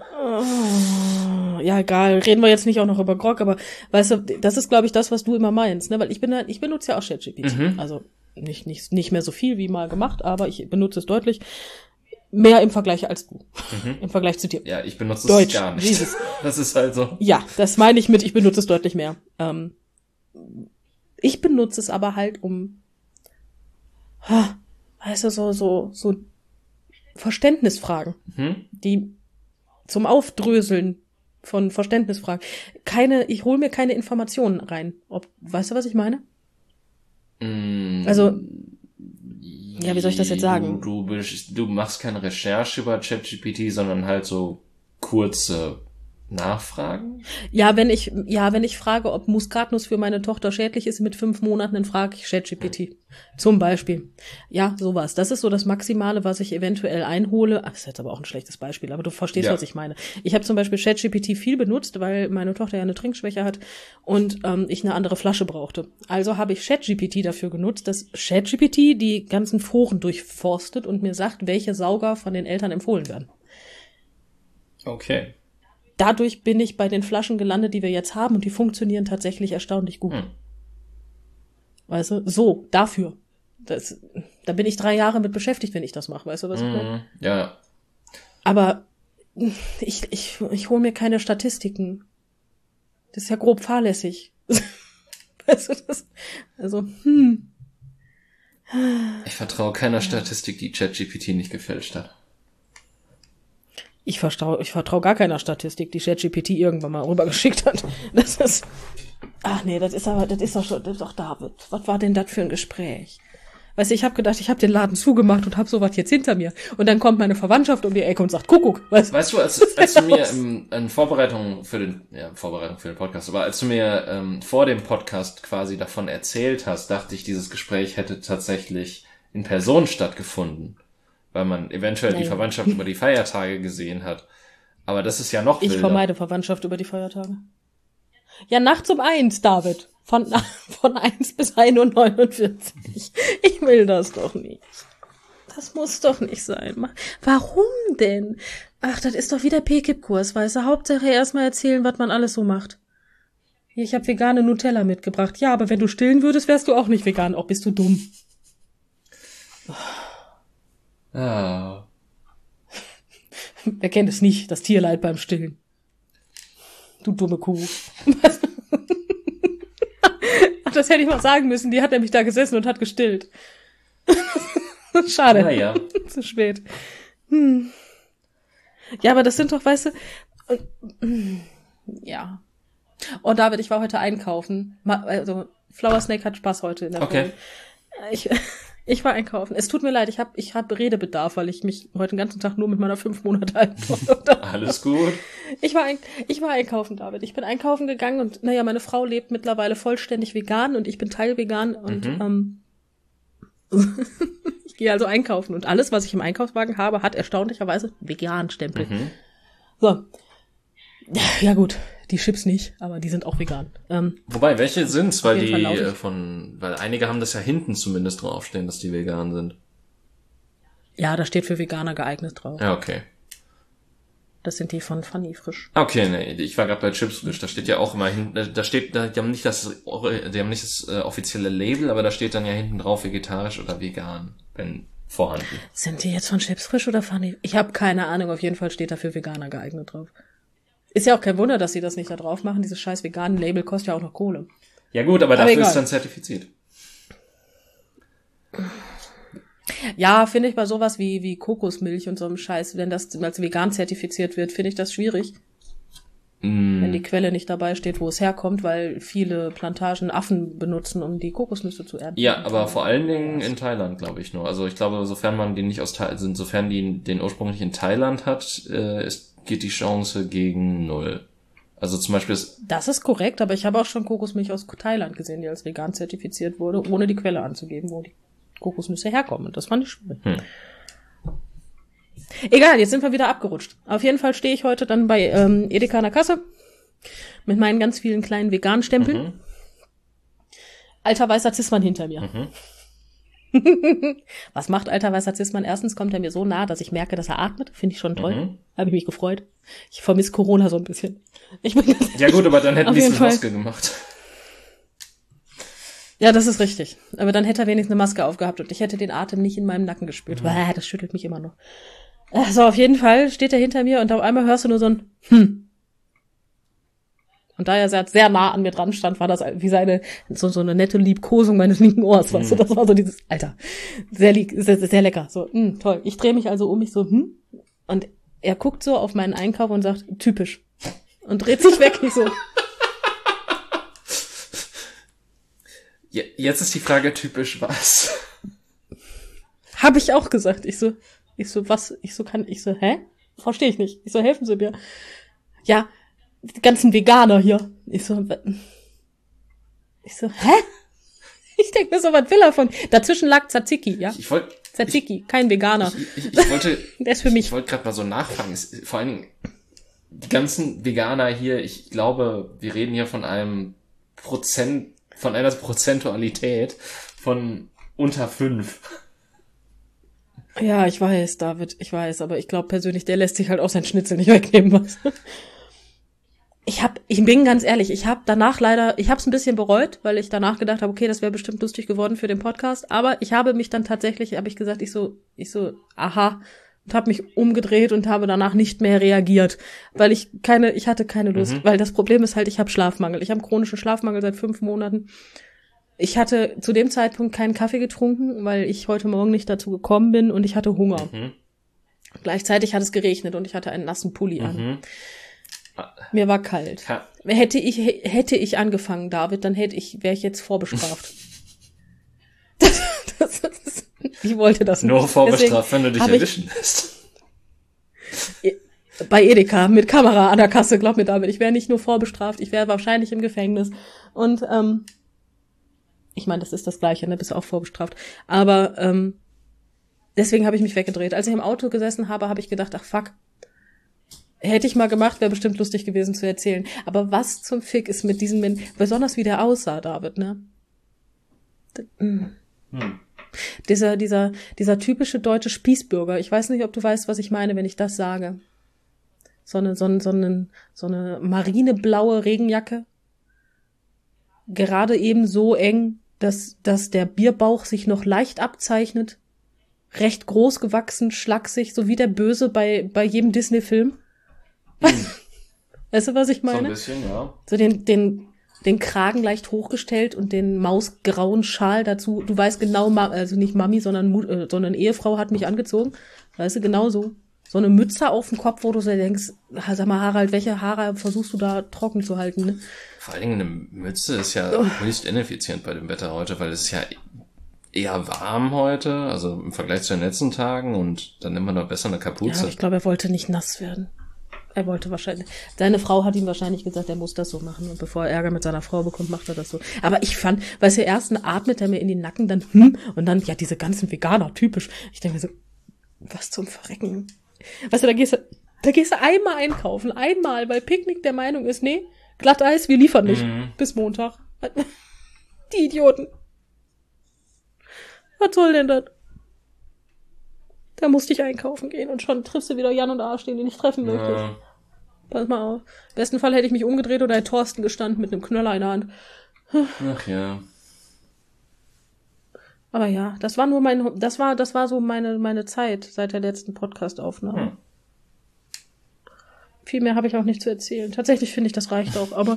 Oh, ja, egal. Reden wir jetzt nicht auch noch über Grog, aber weißt du, das ist, glaube ich, das, was du immer meinst, ne? Weil ich bin halt, ich benutze ja auch ChatGPT. Mhm. Also nicht, nicht, nicht mehr so viel wie mal gemacht, aber ich benutze es deutlich mehr im Vergleich als du. Mhm. Im Vergleich zu dir. ja, ich benutze Deutsch, es gar nicht. Jesus. Das ist halt so. Ja, das meine ich mit, ich benutze es deutlich mehr. Ähm, ich benutze es aber halt, um, ha, weißt du, so, so, so Verständnisfragen, Mhm. die zum Aufdröseln von Verständnisfragen. Keine, ich hole mir keine Informationen rein. Ob, weißt du, was ich meine? Mm, Also, ja, wie soll ich das jetzt sagen? Du, du, besch- du machst keine Recherche über ChatGPT, sondern halt so kurze Nachfragen. Ja, wenn ich, ja, wenn ich frage, ob Muskatnuss für meine Tochter schädlich ist mit fünf Monaten, dann frage ich ChatGPT. Zum Beispiel. Ja, sowas. Das ist so das Maximale, was ich eventuell einhole. Ach, das ist jetzt aber auch ein schlechtes Beispiel, aber du verstehst, Ja. was ich meine. Ich habe zum Beispiel ChatGPT viel benutzt, weil meine Tochter ja eine Trinkschwäche hat und ähm, ich eine andere Flasche brauchte. Also habe ich ChatGPT dafür genutzt, dass ChatGPT die ganzen Foren durchforstet und mir sagt, welche Sauger von den Eltern empfohlen werden. Okay. Dadurch bin ich bei den Flaschen gelandet, die wir jetzt haben, und die funktionieren tatsächlich erstaunlich gut. Hm. Weißt du, so, dafür. Das, da bin ich drei Jahre mit beschäftigt, wenn ich das mache, weißt du, was ich meine? Mhm. Ja. Aber ich, ich, ich hole mir keine Statistiken. Das ist ja grob fahrlässig. Weißt du, das, also, hm. Ich vertraue keiner Statistik, die ChatGPT nicht gefälscht hat. Ich vertraue ich vertrau gar keiner Statistik, die ChatGPT irgendwann mal rübergeschickt hat. Das ist, ach nee, das ist aber, das ist doch schon, das ist doch David. Was war denn das für ein Gespräch? Weißt du, ich habe gedacht, ich habe den Laden zugemacht und habe sowas jetzt hinter mir. Und dann kommt meine Verwandtschaft um die Ecke und sagt, Kuckuck. Weißt, Weißt du, als, als du mir im, in Vorbereitung für den, ja, Vorbereitung für den Podcast, aber als du mir ähm, vor dem Podcast quasi davon erzählt hast, dachte ich, dieses Gespräch hätte tatsächlich in Person stattgefunden, weil man eventuell die Nein. Verwandtschaft über die Feiertage gesehen hat. Aber das ist ja noch ich wilder. vermeide Verwandtschaft über die Feiertage. Ja, nachts um eins, David. Von, von eins bis ein Uhr neunundvierzig. Ich will das doch nicht. Das muss doch nicht sein. Warum denn? Ach, das ist doch wieder P K I P-Kurs, weißt du? Hauptsache erstmal erzählen, was man alles so macht. Hier, ich habe vegane Nutella mitgebracht. Ja, aber wenn du stillen würdest, wärst du auch nicht vegan. Auch bist du dumm. Ah. Wer kennt es nicht, das Tierleid beim Stillen? Du dumme Kuh. Das hätte ich mal sagen müssen. Die hat nämlich da gesessen und hat gestillt. Schade. Naja. Zu spät. Hm. Ja, aber das sind doch, weißt du, äh, ja. Oh, David, ich war heute einkaufen. Ma- Also, Flower Snake hat Spaß heute in der Okay. Folge. Ich, ich war einkaufen. Es tut mir leid, ich habe ich hab Redebedarf, weil ich mich heute den ganzen Tag nur mit meiner fünf Monate alten Tochter. Alles gut. Ich war, ein, ich war einkaufen, David. Ich bin einkaufen gegangen und, naja, meine Frau lebt mittlerweile vollständig vegan und ich bin teilvegan und Mhm. ähm, ich gehe also einkaufen und alles, was ich im Einkaufswagen habe, hat erstaunlicherweise Vegan-Stempel. Mhm. So. Ja gut, die Chips nicht, aber die sind auch vegan. Ähm, Wobei, welche sind's? Weil Auf jeden die Fall lauf ich. äh, von, weil einige haben das ja hinten zumindest draufstehen, dass die vegan sind. ja, da steht für Veganer geeignet drauf. Ja, okay. Das sind die von Funny Frisch. Okay, nee, ich war gerade bei Chips Frisch, da steht ja auch immer hinten, da steht, da, die haben nicht das, die haben nicht das äh, offizielle Label, aber da steht dann ja hinten drauf vegetarisch oder vegan, wenn vorhanden. Sind die jetzt von Chips Frisch oder Funny? Ich habe keine Ahnung, auf jeden Fall steht da für Veganer geeignet drauf. Ist ja auch kein Wunder, dass sie das nicht da drauf machen. Dieses scheiß veganen Label kostet ja auch noch Kohle. Ja gut, aber, Aber dafür egal. ist dann zertifiziert. Ja, finde ich bei sowas wie, wie Kokosmilch und so einem Scheiß, wenn das als vegan zertifiziert wird, finde ich das schwierig. Mm. Wenn die Quelle nicht dabei steht, wo es herkommt, weil viele Plantagen Affen benutzen, um die Kokosnüsse zu ernten. Ja, aber vor allen Dingen in Thailand, glaube ich nur. Also ich glaube, sofern man die nicht aus Thailand, sind, sofern die den Ursprung nicht in Thailand hat, äh, ist, geht die Chance gegen null. Also zum Beispiel ist... Das ist korrekt, aber ich habe auch schon Kokosmilch aus Thailand gesehen, die als vegan zertifiziert wurde, ohne die Quelle anzugeben, wo die Kokosnüsse herkommen. Und das fand ich schön. Hm. Egal, jetzt sind wir wieder abgerutscht. Auf jeden Fall stehe ich heute dann bei ähm, Edeka an der Kasse mit meinen ganz vielen kleinen veganen Stempeln. Mhm. Alter weißer Zismann hinter mir. Mhm. Was macht alter weißer Zismann? Erstens kommt er mir so nah, dass ich merke, dass er atmet. Finde ich schon toll. Mhm. Habe ich mich gefreut. Ich vermisse Corona so ein bisschen. Ich bin Ja gut, aber dann hätten Auf die es jeden mit Fall. Maske gemacht. Ja, das ist richtig. Aber dann hätte er wenigstens eine Maske aufgehabt und ich hätte den Atem nicht in meinem Nacken gespürt. Bäh, das schüttelt mich immer noch. So, auf jeden Fall steht er hinter mir und auf einmal hörst du nur so ein Hm. Und da er sehr, sehr nah an mir dran stand, war das wie seine, so, so eine nette Liebkosung meines linken Ohrs, weißt du? Das war so dieses, Alter, sehr, lieb, sehr, sehr lecker. So, hm, toll. Ich drehe mich also um mich so, hm. Und er guckt so auf meinen Einkauf und sagt, typisch. Und dreht sich weg, ich so. Ja, jetzt ist die Frage, typisch was? Hab ich auch gesagt. Ich so, ich so, was? Ich so, kann, ich so, hä? Verstehe ich nicht. Ich so, helfen Sie mir. Ja, die ganzen Veganer hier. Ich so, ich so, hä? Ich denk mir so, was will er von? Dazwischen lag Tzatziki, ja? Ich wollte... Tzatziki, kein Veganer. Ich, ich, ich wollte... Der ist für mich. Ich wollte gerade mal so nachfragen. Es- Vor allen Dingen, die ganzen Veganer hier, ich glaube, wir reden hier von einem Prozent, von einer Prozentualität von unter fünf. Ja, ich weiß, David, ich weiß, aber ich glaube persönlich, der lässt sich halt auch sein Schnitzel nicht wegnehmen. Was? Ich hab, ich bin ganz ehrlich, ich habe danach leider, ich habe es ein bisschen bereut, weil ich danach gedacht habe, okay, das wäre bestimmt lustig geworden für den Podcast, aber ich habe mich dann tatsächlich, habe ich gesagt, ich so, ich so, aha, und habe mich umgedreht und habe danach nicht mehr reagiert, weil ich keine, ich hatte keine Lust, Mhm. weil das Problem ist halt, ich habe Schlafmangel, ich habe chronischen Schlafmangel seit fünf Monaten. Ich hatte zu dem Zeitpunkt keinen Kaffee getrunken, weil ich heute Morgen nicht dazu gekommen bin und ich hatte Hunger. Mhm. Gleichzeitig hat es geregnet und ich hatte einen nassen Pulli an. Mhm. Mir war kalt. Ka- Hätte ich, hätte ich angefangen, David, dann hätte ich, wäre ich jetzt vorbestraft. das, das, das, ich wollte das Nur nicht. vorbestraft, wenn du dich habe ich- erwischen lässt. Bei Edeka mit Kamera an der Kasse, glaub mir, David, ich wäre nicht nur vorbestraft, ich wäre wahrscheinlich im Gefängnis. Und ähm, ich meine, das ist das Gleiche, ne? Bist auch vorbestraft. Aber ähm, deswegen habe ich mich weggedreht. Als ich im Auto gesessen habe, habe ich gedacht, ach fuck, hätte ich mal gemacht, wäre bestimmt lustig gewesen zu erzählen. Aber was zum Fick ist mit diesem Menschen, besonders wie der aussah, David, ne? D- mm. Hm. Dieser, dieser, dieser typische deutsche Spießbürger. Ich weiß nicht, ob du weißt, was ich meine, wenn ich das sage. So eine, so eine, so eine, so eine marineblaue Regenjacke. Gerade eben so eng, dass, dass der Bierbauch sich noch leicht abzeichnet. Recht groß gewachsen, schlaksig, so wie der Böse bei, bei jedem Disney-Film. Weißt du, was ich So ein meine? bisschen, ja. So den, den, den Kragen leicht hochgestellt und den mausgrauen Schal dazu. Du weißt genau, Ma- also nicht Mami, sondern, Mu- äh, sondern Ehefrau hat mich angezogen. Weißt du, genau so. So eine Mütze auf dem Kopf, wo du so denkst, ha, sag mal, Harald, welche Haare versuchst du da trocken zu halten, ne? Vor allen Dingen eine Mütze ist ja höchst ineffizient bei dem Wetter heute, weil es ist ja eher warm heute, also im Vergleich zu den letzten Tagen, und dann nimmt man doch besser eine Ja, Kapuze. aber ich glaube, er wollte nicht nass werden. Er wollte wahrscheinlich, seine Frau hat ihm wahrscheinlich gesagt, er muss das so machen. Und bevor er Ärger mit seiner Frau bekommt, macht er das so. Aber ich fand, weißt du, erst atmet er mir in den Nacken, dann hm, und dann, ja, diese ganzen Veganer, typisch. Ich denke mir so, was zum Verrecken. Weißt du, da gehst du, da gehst du einmal einkaufen, einmal, weil Picknick der Meinung ist, nee, Glatteis, wir liefern nicht. Mhm. Bis Montag. Die Idioten. Was soll denn das? Da musste ich einkaufen gehen und schon triffst du wieder Jan und Arsch, den du nicht treffen möchtest. Ja. Pass mal auf. Im besten Fall hätte ich mich umgedreht oder hätte Thorsten gestanden mit einem Knöller in der Hand. Ach ja. Aber ja, das war nur mein, das war, das war so meine, meine Zeit seit der letzten Podcast-Aufnahme. Hm. Viel mehr habe ich auch nicht zu erzählen. Tatsächlich finde ich, das reicht auch, aber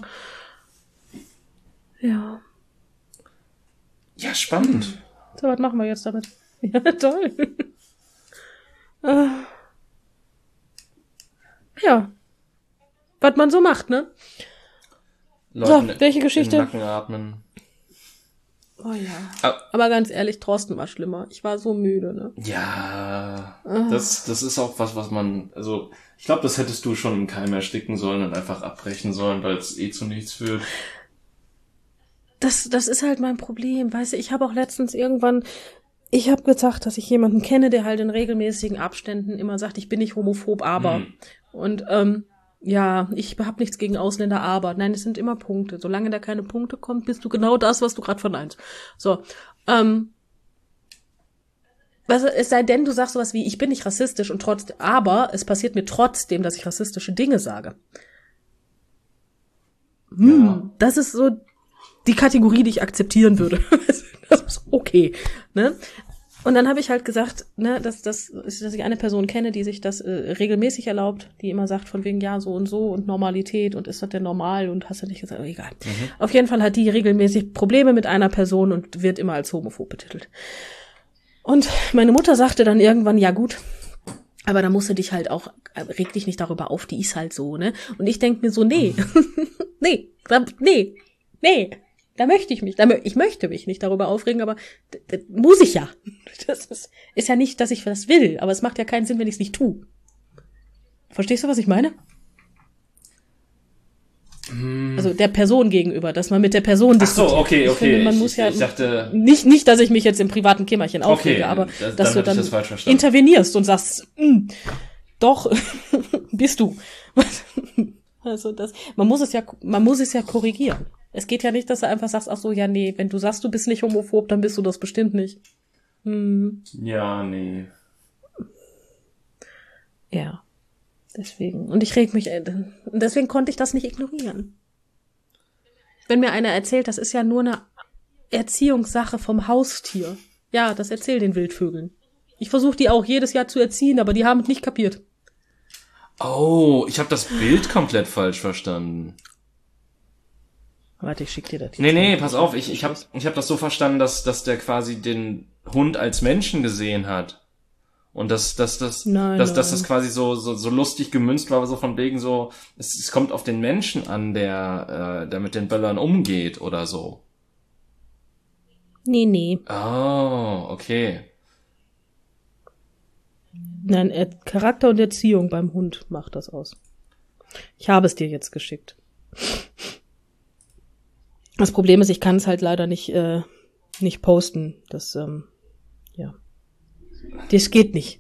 ja. Ja, spannend. So, was machen wir jetzt damit? Ja, toll. Ah. Ja. was man so macht, ne? Leuten so, welche Geschichte? In den Nacken atmen. Oh ja. Ah. Aber ganz ehrlich, Thorsten war schlimmer. Ich war so müde, ne? Ja, Ah. das, das ist auch was, was man, also, ich glaube, das hättest du schon im Keim ersticken sollen und einfach abbrechen sollen, weil es eh zu nichts führt. Das, das ist halt mein Problem, weißt du, ich habe auch letztens irgendwann, ich habe gesagt, dass ich jemanden kenne, der halt in regelmäßigen Abständen immer sagt, ich bin nicht homophob, aber. Hm. Und, ähm, ja, ich habe nichts gegen Ausländer, aber. Nein, es sind immer Punkte. Solange da keine Punkte kommt, bist du genau das, was du gerade verneinst. So, ähm, was, es sei denn, du sagst sowas wie, ich bin nicht rassistisch und trotzdem, aber es passiert mir trotzdem, dass ich rassistische Dinge sage. Hm, Ja. das ist so die Kategorie, die ich akzeptieren würde. Das ist okay, ne? Und dann habe ich halt gesagt, ne, dass, dass, dass ich eine Person kenne, die sich das äh, regelmäßig erlaubt, die immer sagt von wegen, ja, so und so und Normalität und ist das denn normal und hast du nicht gesagt, oh, egal. Mhm. Auf jeden Fall hat die regelmäßig Probleme mit einer Person und wird immer als homophob betitelt. Und meine Mutter sagte dann irgendwann, ja gut, aber da musst du dich halt auch, reg dich nicht darüber auf, die ist halt so, ne? Und ich denk mir so, nee, nee, da, nee, nee. Da möchte ich mich, da, ich möchte mich nicht darüber aufregen, aber d- d- muss ich ja. Das ist, ist ja nicht, dass ich das will, aber es macht ja keinen Sinn, wenn ich es nicht tue. Verstehst du, was ich meine? Hm. Also der Person gegenüber, dass man mit der Person Ach diskutiert. so, okay, Ich okay. finde, man ich, muss ja ich dachte, nicht, nicht, dass ich mich jetzt im privaten Kämmerchen aufrege, okay, aber das, dass dann du hab ich dann das falsch verstanden. intervenierst und sagst, "Mm, doch, bist du." Also das, man muss es ja, man muss es ja korrigieren. Es geht ja nicht, dass du einfach sagst, ach so, ja, nee, wenn du sagst, du bist nicht homophob, dann bist du das bestimmt nicht. Hm, Ja, nee. ja, deswegen. Und ich reg mich, äh, deswegen konnte ich das nicht ignorieren. Wenn mir einer erzählt, das ist ja nur eine Erziehungssache vom Haustier. Ja, das erzähl den Wildvögeln. Ich versuche die auch jedes Jahr zu erziehen, aber die haben es nicht kapiert. Oh, ich habe das Bild komplett falsch verstanden. Warte, ich schick dir das. Nee, nee, pass auf, ich, ich habe ich hab das so verstanden, dass, dass der quasi den Hund als Menschen gesehen hat. Und dass, dass, dass, Nein, dass, dass nein. das quasi so, so, so lustig gemünzt war, so von wegen so, es, es kommt auf den Menschen an, der, äh, der mit den Böllern umgeht oder so. Nee, nee. Oh, okay. Nein, er, Charakter und Erziehung beim Hund macht das aus. Ich habe es dir jetzt geschickt. Das Problem ist, ich kann es halt leider nicht, äh, nicht posten. Das, ähm, ja. Das geht nicht.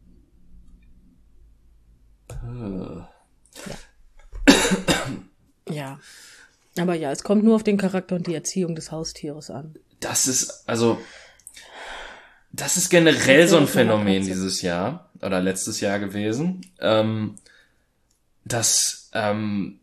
Ja. Aber ja, es kommt nur auf den Charakter und die Erziehung des Haustieres an. Das ist, also, das ist generell so ein Phänomen dieses Jahr oder letztes Jahr gewesen, ähm, dass ähm,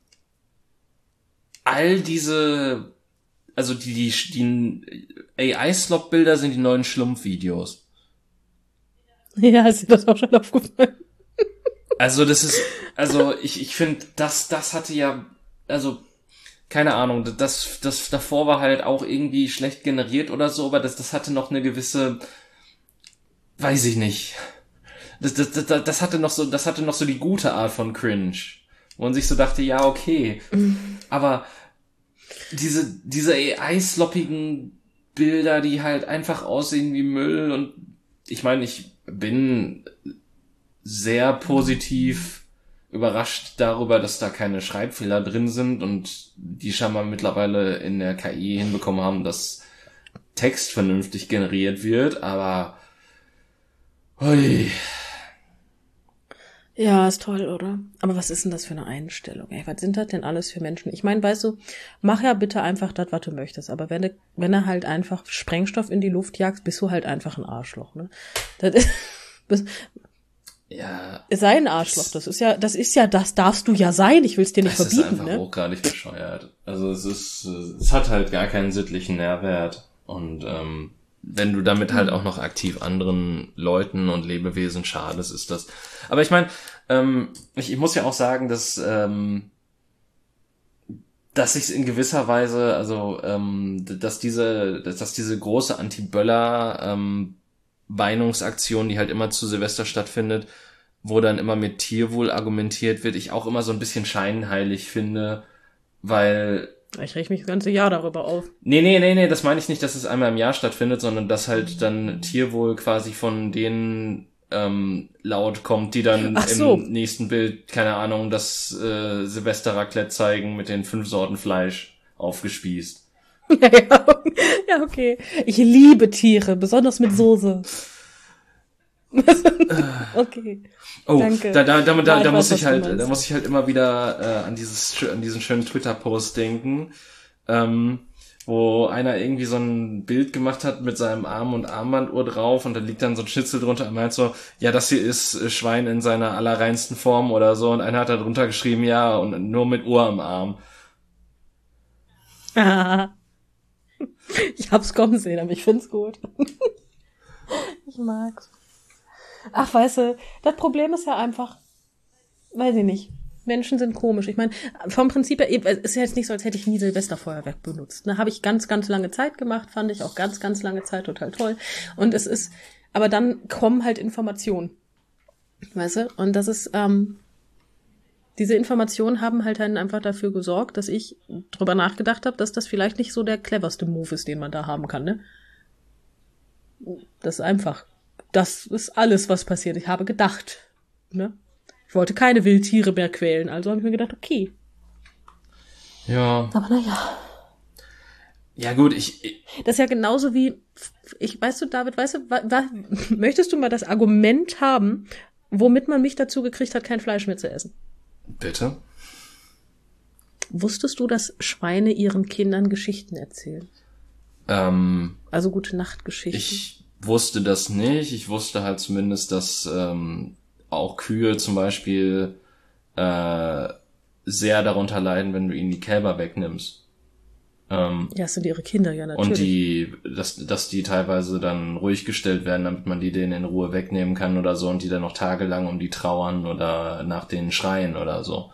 all diese, also die, die, die A I-Slop-Bilder sind die neuen Schlumpfvideos. Ja, ist dir das auch schon aufgefallen? Also das ist, also ich, ich finde, das, das hatte ja, also keine Ahnung, das, das davor war halt auch irgendwie schlecht generiert oder so, aber das, das hatte noch eine gewisse, weiß ich nicht, das, das, das, das hatte noch so, das hatte noch so die gute Art von Cringe, wo man sich so dachte, ja okay, mhm. aber diese, diese A I-sloppigen Bilder, die halt einfach aussehen wie Müll und ich meine, ich bin sehr positiv überrascht darüber, dass da keine Schreibfehler drin sind und die scheinbar mittlerweile in der K I hinbekommen haben, dass Text vernünftig generiert wird, aber hui. Ja, ist toll, oder? Aber was ist denn das für eine Einstellung? Ey, was sind das denn alles für Menschen? Ich meine, weißt du, mach ja bitte einfach das, was du möchtest, aber wenn du, wenn du halt einfach Sprengstoff in die Luft jagst, bist du halt einfach ein Arschloch, ne? Das ist, das, ja. Sei ein Arschloch, das ist ja, das ist ja, das darfst du ja sein, ich will's dir nicht das verbieten, ist einfach ne? hochgradig bescheuert. Also es ist, es hat halt gar keinen sittlichen Nährwert und ähm, wenn du damit halt auch noch aktiv anderen Leuten und Lebewesen schadest, ist das. Aber ich meine, ähm, ich, ich muss ja auch sagen, dass ähm, dass ich es in gewisser Weise, also ähm, dass diese, dass, dass diese große Anti-Böller ähm, Meinungsaktion, die halt immer zu Silvester stattfindet, wo dann immer mit Tierwohl argumentiert wird, ich auch immer so ein bisschen scheinheilig finde, weil... Ich reg mich das ganze Jahr darüber auf. Nee, nee, nee, nee, das meine ich nicht, dass es einmal im Jahr stattfindet, sondern dass halt dann Tierwohl quasi von denen ähm, laut kommt, die dann Ach so. im nächsten Bild, keine Ahnung, das äh, Silvester-Raclette zeigen mit den fünf Sorten Fleisch aufgespießt. Ja, ja. Ja, okay. Ich liebe Tiere, besonders mit Soße. Okay. Oh, Danke. da, da, da, da, Ja, da ich muss weiß, ich was du halt, meinst. da muss ich halt immer wieder äh, an dieses, schö- an diesen schönen Twitter-Post denken, ähm, wo einer irgendwie so ein Bild gemacht hat mit seinem Arm- und Armbanduhr drauf und da liegt dann so ein Schnitzel drunter und meint so, ja, das hier ist äh, Schwein in seiner allerreinsten Form oder so und einer hat da drunter geschrieben, ja, und nur mit Uhr am Arm. Ah. Ich hab's kommen sehen, aber ich find's gut. Ich mag's. Ach, weißt du, das Problem ist ja einfach, weiß ich nicht, Menschen sind komisch. Ich meine, vom Prinzip her, es ist ja jetzt nicht so, als hätte ich nie Silvesterfeuerwerk benutzt. Ne, habe ich ganz, ganz lange Zeit gemacht, fand ich auch ganz, ganz lange Zeit total toll. Und es ist, aber dann kommen halt Informationen, weißt du? Und das ist, ähm, diese Informationen haben halt dann einfach dafür gesorgt, dass ich drüber nachgedacht habe, dass das vielleicht nicht so der cleverste Move ist, den man da haben kann, ne? Das ist einfach. Das ist alles, was passiert. Ich habe gedacht, ne? Ich wollte keine Wildtiere mehr quälen, also habe ich mir gedacht, okay. Ja. Aber naja. Ja gut, ich, ich Das ist ja genauso wie, ich, weißt du, David, weißt du, wa, wa, möchtest du mal das Argument haben, womit man mich dazu gekriegt hat, kein Fleisch mehr zu essen? bitte? Wusstest du, dass Schweine ihren Kindern Geschichten erzählen? Ähm, Also gute Nachtgeschichten. ich wusste das nicht. Ich wusste halt zumindest, dass ähm, auch Kühe zum Beispiel äh, sehr darunter leiden, wenn du ihnen die Kälber wegnimmst. Ähm, Ja, das sind ihre Kinder, ja, natürlich. und die, dass, dass die teilweise dann ruhig gestellt werden, damit man die denen in Ruhe wegnehmen kann oder so und die dann noch tagelang um die trauern oder nach denen schreien oder so.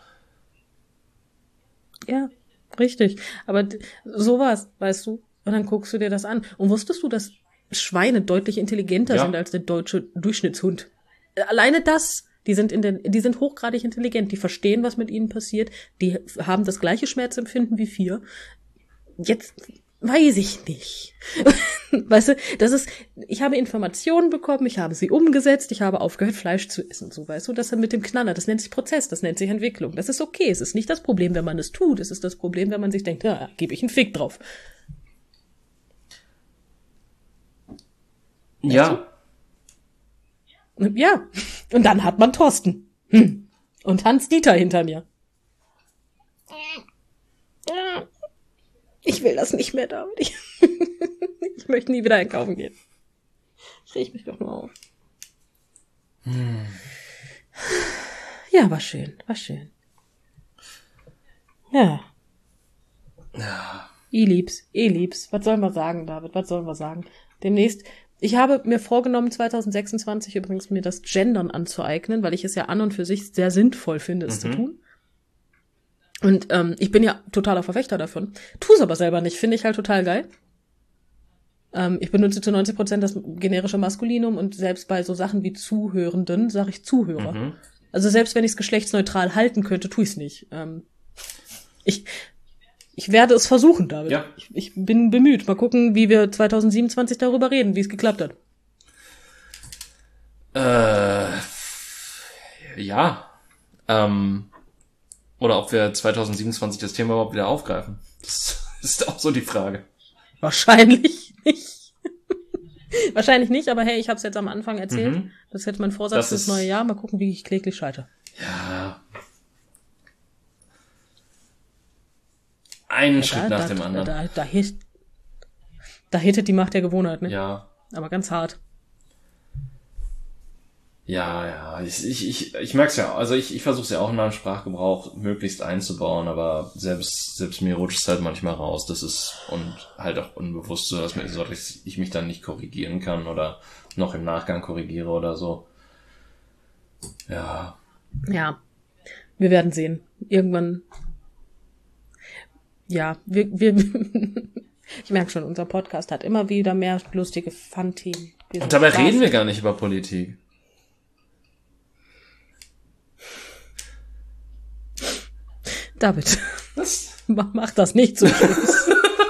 Ja, richtig. Aber d- sowas, weißt du? Und dann guckst du dir das an. Und wusstest du, dass Schweine deutlich intelligenter Ja. sind als der deutsche Durchschnittshund? Alleine das, die sind in den, die sind hochgradig intelligent, die verstehen, was mit ihnen passiert, die haben das gleiche Schmerzempfinden wie wir. Jetzt weiß ich nicht. Weißt du, das ist, ich habe Informationen bekommen, ich habe sie umgesetzt, ich habe aufgehört, Fleisch zu essen, so, weißt du, das mit dem Knaller, das nennt sich Prozess, das nennt sich Entwicklung. Das ist okay, es ist nicht das Problem, wenn man es tut, es ist das Problem, wenn man sich denkt, ja, gebe ich einen Fick drauf. Ja. Ja, und dann hat man Thorsten. Hm. Und Hans-Dieter hinter mir. Ich will das nicht mehr, David. Ich, ich möchte nie wieder einkaufen gehen. Ich reg mich doch nur auf. Hm. Ja, war schön, war schön. Ja. Ja. Ich lieb's, ich lieb's. Was sollen wir sagen, David? Was sollen wir sagen? Demnächst, ich habe mir vorgenommen, zwanzig sechsundzwanzig übrigens mir das Gendern anzueignen, weil ich es ja an und für sich sehr sinnvoll finde, es Mhm. zu tun. Und ähm, ich bin ja totaler Verfechter davon. Tu's aber selber nicht, finde ich halt total geil. Ähm, ich benutze zu neunzig Prozent das generische Maskulinum und selbst bei so Sachen wie Zuhörenden sage ich Zuhörer. Mhm. Also selbst wenn ich es geschlechtsneutral halten könnte, tue ich es nicht. Ähm, ich, ich werde es versuchen, David. Ja. Ich, ich bin bemüht. Mal gucken, wie wir zwanzig siebenundzwanzig darüber reden, wie es geklappt hat. Äh, ja. Ähm, oder ob wir zwanzig siebenundzwanzig das Thema überhaupt wieder aufgreifen. Das ist auch so die Frage. Wahrscheinlich nicht. Wahrscheinlich nicht, aber hey, ich habe es jetzt am Anfang erzählt. Mhm. Das ist jetzt mein Vorsatz Das fürs ist- neue Jahr. Mal gucken, wie ich kläglich scheitere. Ja. Einen Schritt da, nach da, dem anderen. Da, da, da, hit, da hittet die Macht der Gewohnheit, ne? Ja. Aber ganz hart. Ja, ja, ich, ich, ich, ich merk's ja, also ich, ich versuche es ja auch in meinem Sprachgebrauch möglichst einzubauen, aber selbst, selbst mir rutscht es halt manchmal raus, das ist, und halt auch unbewusst so, dass mir, so, dass ich mich dann nicht korrigieren kann oder noch im Nachgang korrigiere oder so. Ja. Ja, wir werden sehen. Irgendwann. Ja, wir, wir ich merke schon, unser Podcast hat immer wieder mehr lustige Fun-Themen. Wir Und sind dabei Spaß. reden wir gar nicht über Politik. David, Was? mach, mach das nicht so Schluss.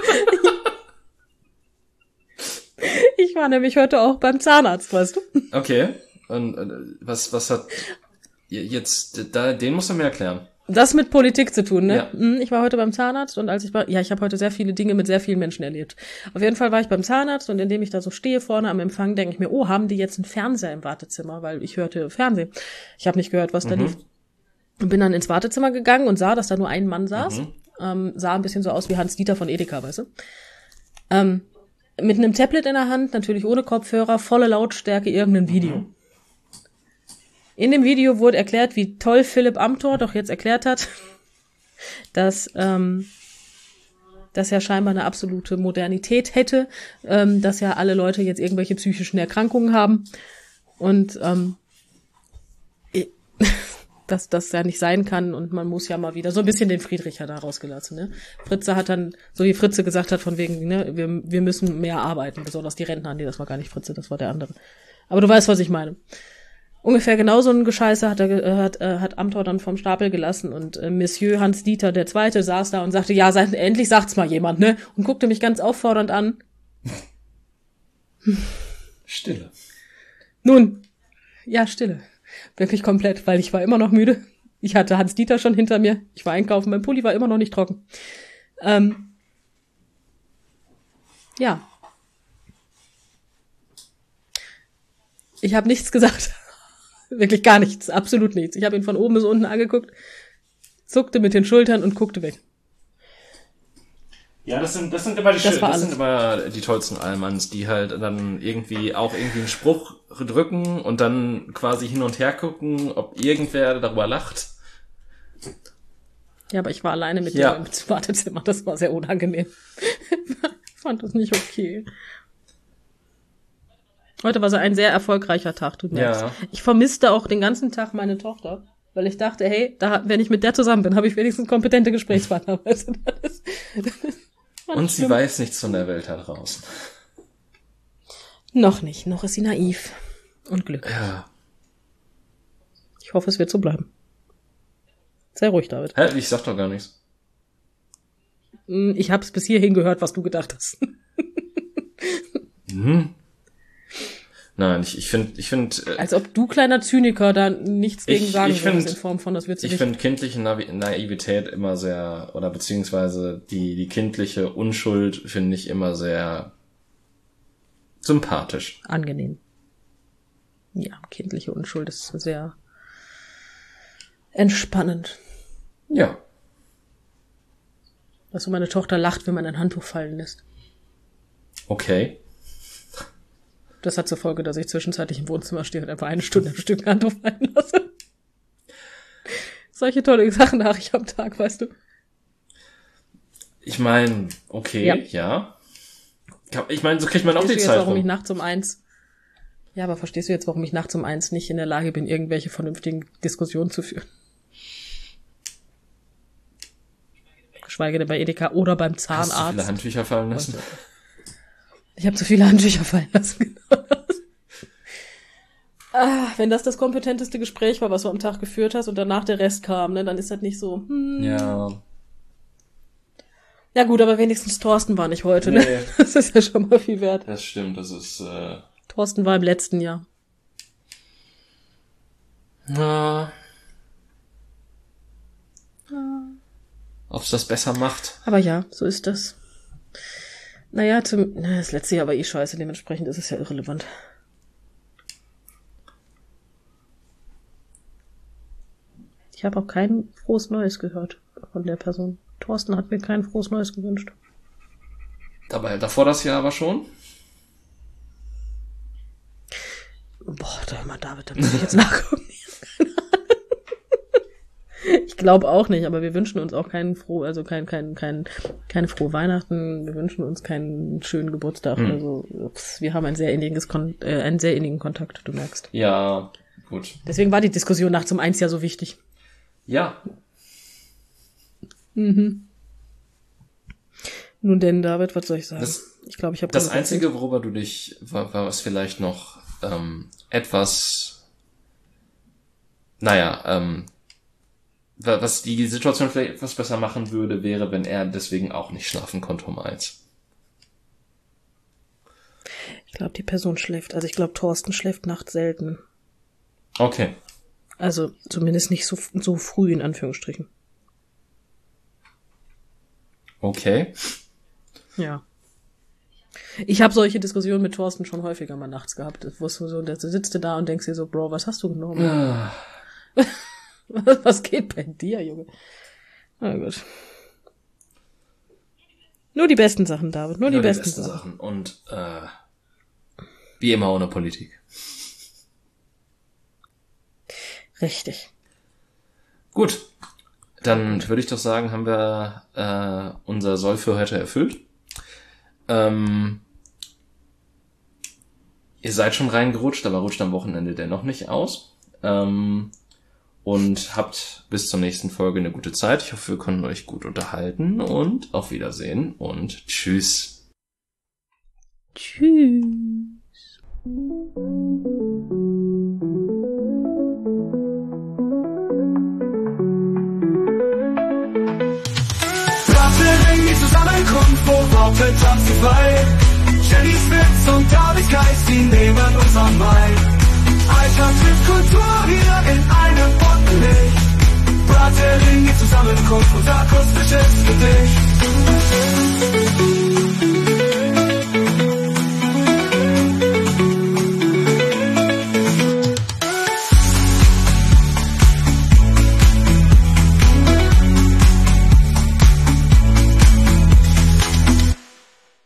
Ich war nämlich heute auch beim Zahnarzt, weißt du? Okay. Und äh, was, was hat jetzt, da, den musst du mir erklären. Das mit Politik zu tun, ne? Ja. Mhm, Ich war heute beim Zahnarzt und als ich war, ja, ich habe heute sehr viele Dinge mit sehr vielen Menschen erlebt. Auf jeden Fall war ich beim Zahnarzt und indem ich da so stehe vorne am Empfang, denke ich mir, oh, haben die jetzt einen Fernseher im Wartezimmer? Weil ich hörte Fernsehen. Ich habe nicht gehört, was da Mhm. lief. Und bin dann ins Wartezimmer gegangen und sah, dass da nur ein Mann saß. Mhm. Ähm, sah ein bisschen so aus wie Hans-Dieter von Edeka, weißt du? Ähm, mit einem Tablet in der Hand, natürlich ohne Kopfhörer, volle Lautstärke, irgendein Video. Mhm. In dem Video wurde erklärt, wie toll Philipp Amthor doch jetzt erklärt hat, dass ähm, das ja scheinbar eine absolute Modernität hätte, ähm, dass ja alle Leute jetzt irgendwelche psychischen Erkrankungen haben und ähm, i- dass das ja nicht sein kann und man muss ja mal wieder so ein bisschen den Friedrich hat da rausgelassen. Ne? Fritze hat dann, so wie Fritze gesagt hat, von wegen, ne, wir, wir müssen mehr arbeiten, besonders die Rentner, nee, das war gar nicht Fritze, das war der andere. Aber du weißt, was ich meine. Ungefähr genau so ein Gescheiße hat er ge- äh, hat, äh, hat Amthor dann vom Stapel gelassen und äh, Monsieur Hans-Dieter der Zweite saß da und sagte, ja, seit, endlich sagt's mal jemand, ne? Und guckte mich ganz auffordernd an. Stille. Nun, ja, Stille. Wirklich komplett, weil ich war immer noch müde. Ich hatte Hans-Dieter schon hinter mir. Ich war einkaufen, mein Pulli war immer noch nicht trocken. Ähm, ja. Ich habe nichts gesagt. Wirklich gar nichts, absolut nichts. Ich habe ihn von oben bis unten angeguckt, zuckte mit den Schultern und guckte weg. Ja, das sind, das sind immer die, Das Schö- war das alles. sind immer die tollsten Allmanns, die halt dann irgendwie auch irgendwie einen Spruch drücken und dann quasi hin und her gucken, ob irgendwer darüber lacht. Ja, aber ich war alleine mit Ja. dem im Wartezimmer. Das war sehr unangenehm. Ich fand das nicht okay. Heute war so ein sehr erfolgreicher Tag, du merkst. Ja. Ich vermisste auch den ganzen Tag meine Tochter, weil ich dachte, hey, da, wenn ich mit der zusammen bin, habe ich wenigstens kompetente Gesprächspartner. Weißt du, das ist, das ist Und sie weiß nichts von der Welt da draußen. noch nicht, noch ist sie naiv und glücklich. Ja. Ich hoffe, es wird so bleiben. Sei ruhig, David. Hä? Ich sag doch gar nichts. Hm, Ich habe es bis hierhin gehört, was du gedacht hast. Mhm. Nein, ich, ich finde, ich finde, Als ob du, kleiner Zyniker, da nichts gegen Ich- sagen ich würdest find- in Form von, das wird sie ich nicht. finde kindliche Navi- Naivität immer sehr, oder beziehungsweise die, die kindliche Unschuld finde ich immer sehr sympathisch. Angenehm. Ja, kindliche Unschuld ist sehr entspannend. Ja. Dass meine Tochter lacht, wenn man ein Handtuch fallen lässt. Okay. Das hat zur Folge, dass ich zwischenzeitlich im Wohnzimmer stehe und einfach eine Stunde ein Stück Handtuch fallen lasse. Solche tolle Sachen mache ich am Tag, weißt du. Ich meine, okay, Ja. ja. Ich meine, so kriegt man auch die Verstehst du Zeit jetzt, warum ich rum. nachts um eins... Ja, aber verstehst du jetzt, warum ich nachts um eins nicht in der Lage bin, irgendwelche vernünftigen Diskussionen zu führen? Geschweige denn bei Edeka oder beim Hast du viele Zahnarzt. Handtücher fallen lassen? Ich habe zu viele Handtücher fallen lassen. ah, wenn das das kompetenteste Gespräch war, was du am Tag geführt hast und danach der Rest kam, ne, dann ist das nicht so. Hm. Ja. Ja gut, aber wenigstens Thorsten war nicht heute, ne? Nee. Das ist ja schon mal viel wert. Das stimmt, das ist, äh, Thorsten war im letzten Jahr. na. Ob's das besser macht? Aber ja, so ist das. Naja, zum, na, das letzte Jahr war eh scheiße, dementsprechend ist es ja irrelevant. Ich habe auch kein frohes Neues gehört von der Person. Thorsten hat mir kein frohes Neues gewünscht. Dabei, davor das Jahr aber schon? Boah, da hör mal, David, da muss ich jetzt nachgucken. Ich glaube auch nicht, aber wir wünschen uns auch keinen froh, also kein, kein, kein, keine frohe Weihnachten. Wir wünschen uns keinen schönen Geburtstag. Hm. Also ups, wir haben ein sehr inniges Kon äh, einen sehr innigen Kontakt, du merkst. Ja, gut. Deswegen war die Diskussion nachts um eins ja so wichtig. Ja. Mhm. Nun denn, David, was soll ich sagen? Das- ich glaube, ich habe Das Einzige, worüber du dich, war, war es vielleicht noch ähm, etwas, naja, ähm, was die Situation vielleicht etwas besser machen würde, wäre, wenn er deswegen auch nicht schlafen konnte um eins. Ich glaube, die Person schläft. Also ich glaube, Thorsten schläft nachts selten. Okay. Also zumindest nicht so, so früh, in Anführungsstrichen. Okay. Ja. Ich habe solche Diskussionen mit Thorsten schon häufiger mal nachts gehabt. Wo so, so, da sitzt du da und denkst dir so, Bro, was hast du genommen? Ah. Was geht bei dir, Junge? Na gut. Nur die besten Sachen, David. Nur, Nur die, die besten, besten Sachen. Sachen. Und äh, wie immer ohne Politik. Richtig. Gut. Dann würde ich doch sagen, haben wir äh, unser Soll für heute erfüllt. Ähm, ihr seid schon reingerutscht, aber rutscht am Wochenende dennoch nicht aus. Ähm, und habt bis zur nächsten Folge eine gute Zeit. Ich hoffe, wir können euch gut unterhalten und auf Wiedersehen und tschüss. Tschüss. Die Zusammenkunft, wo Worte tanzen frei. Jenny Smith und David Geist, die nehmen uns an Mai. Alltag trifft Kultur hier in einem bunten Licht. Brathering, die Zusammenkunft.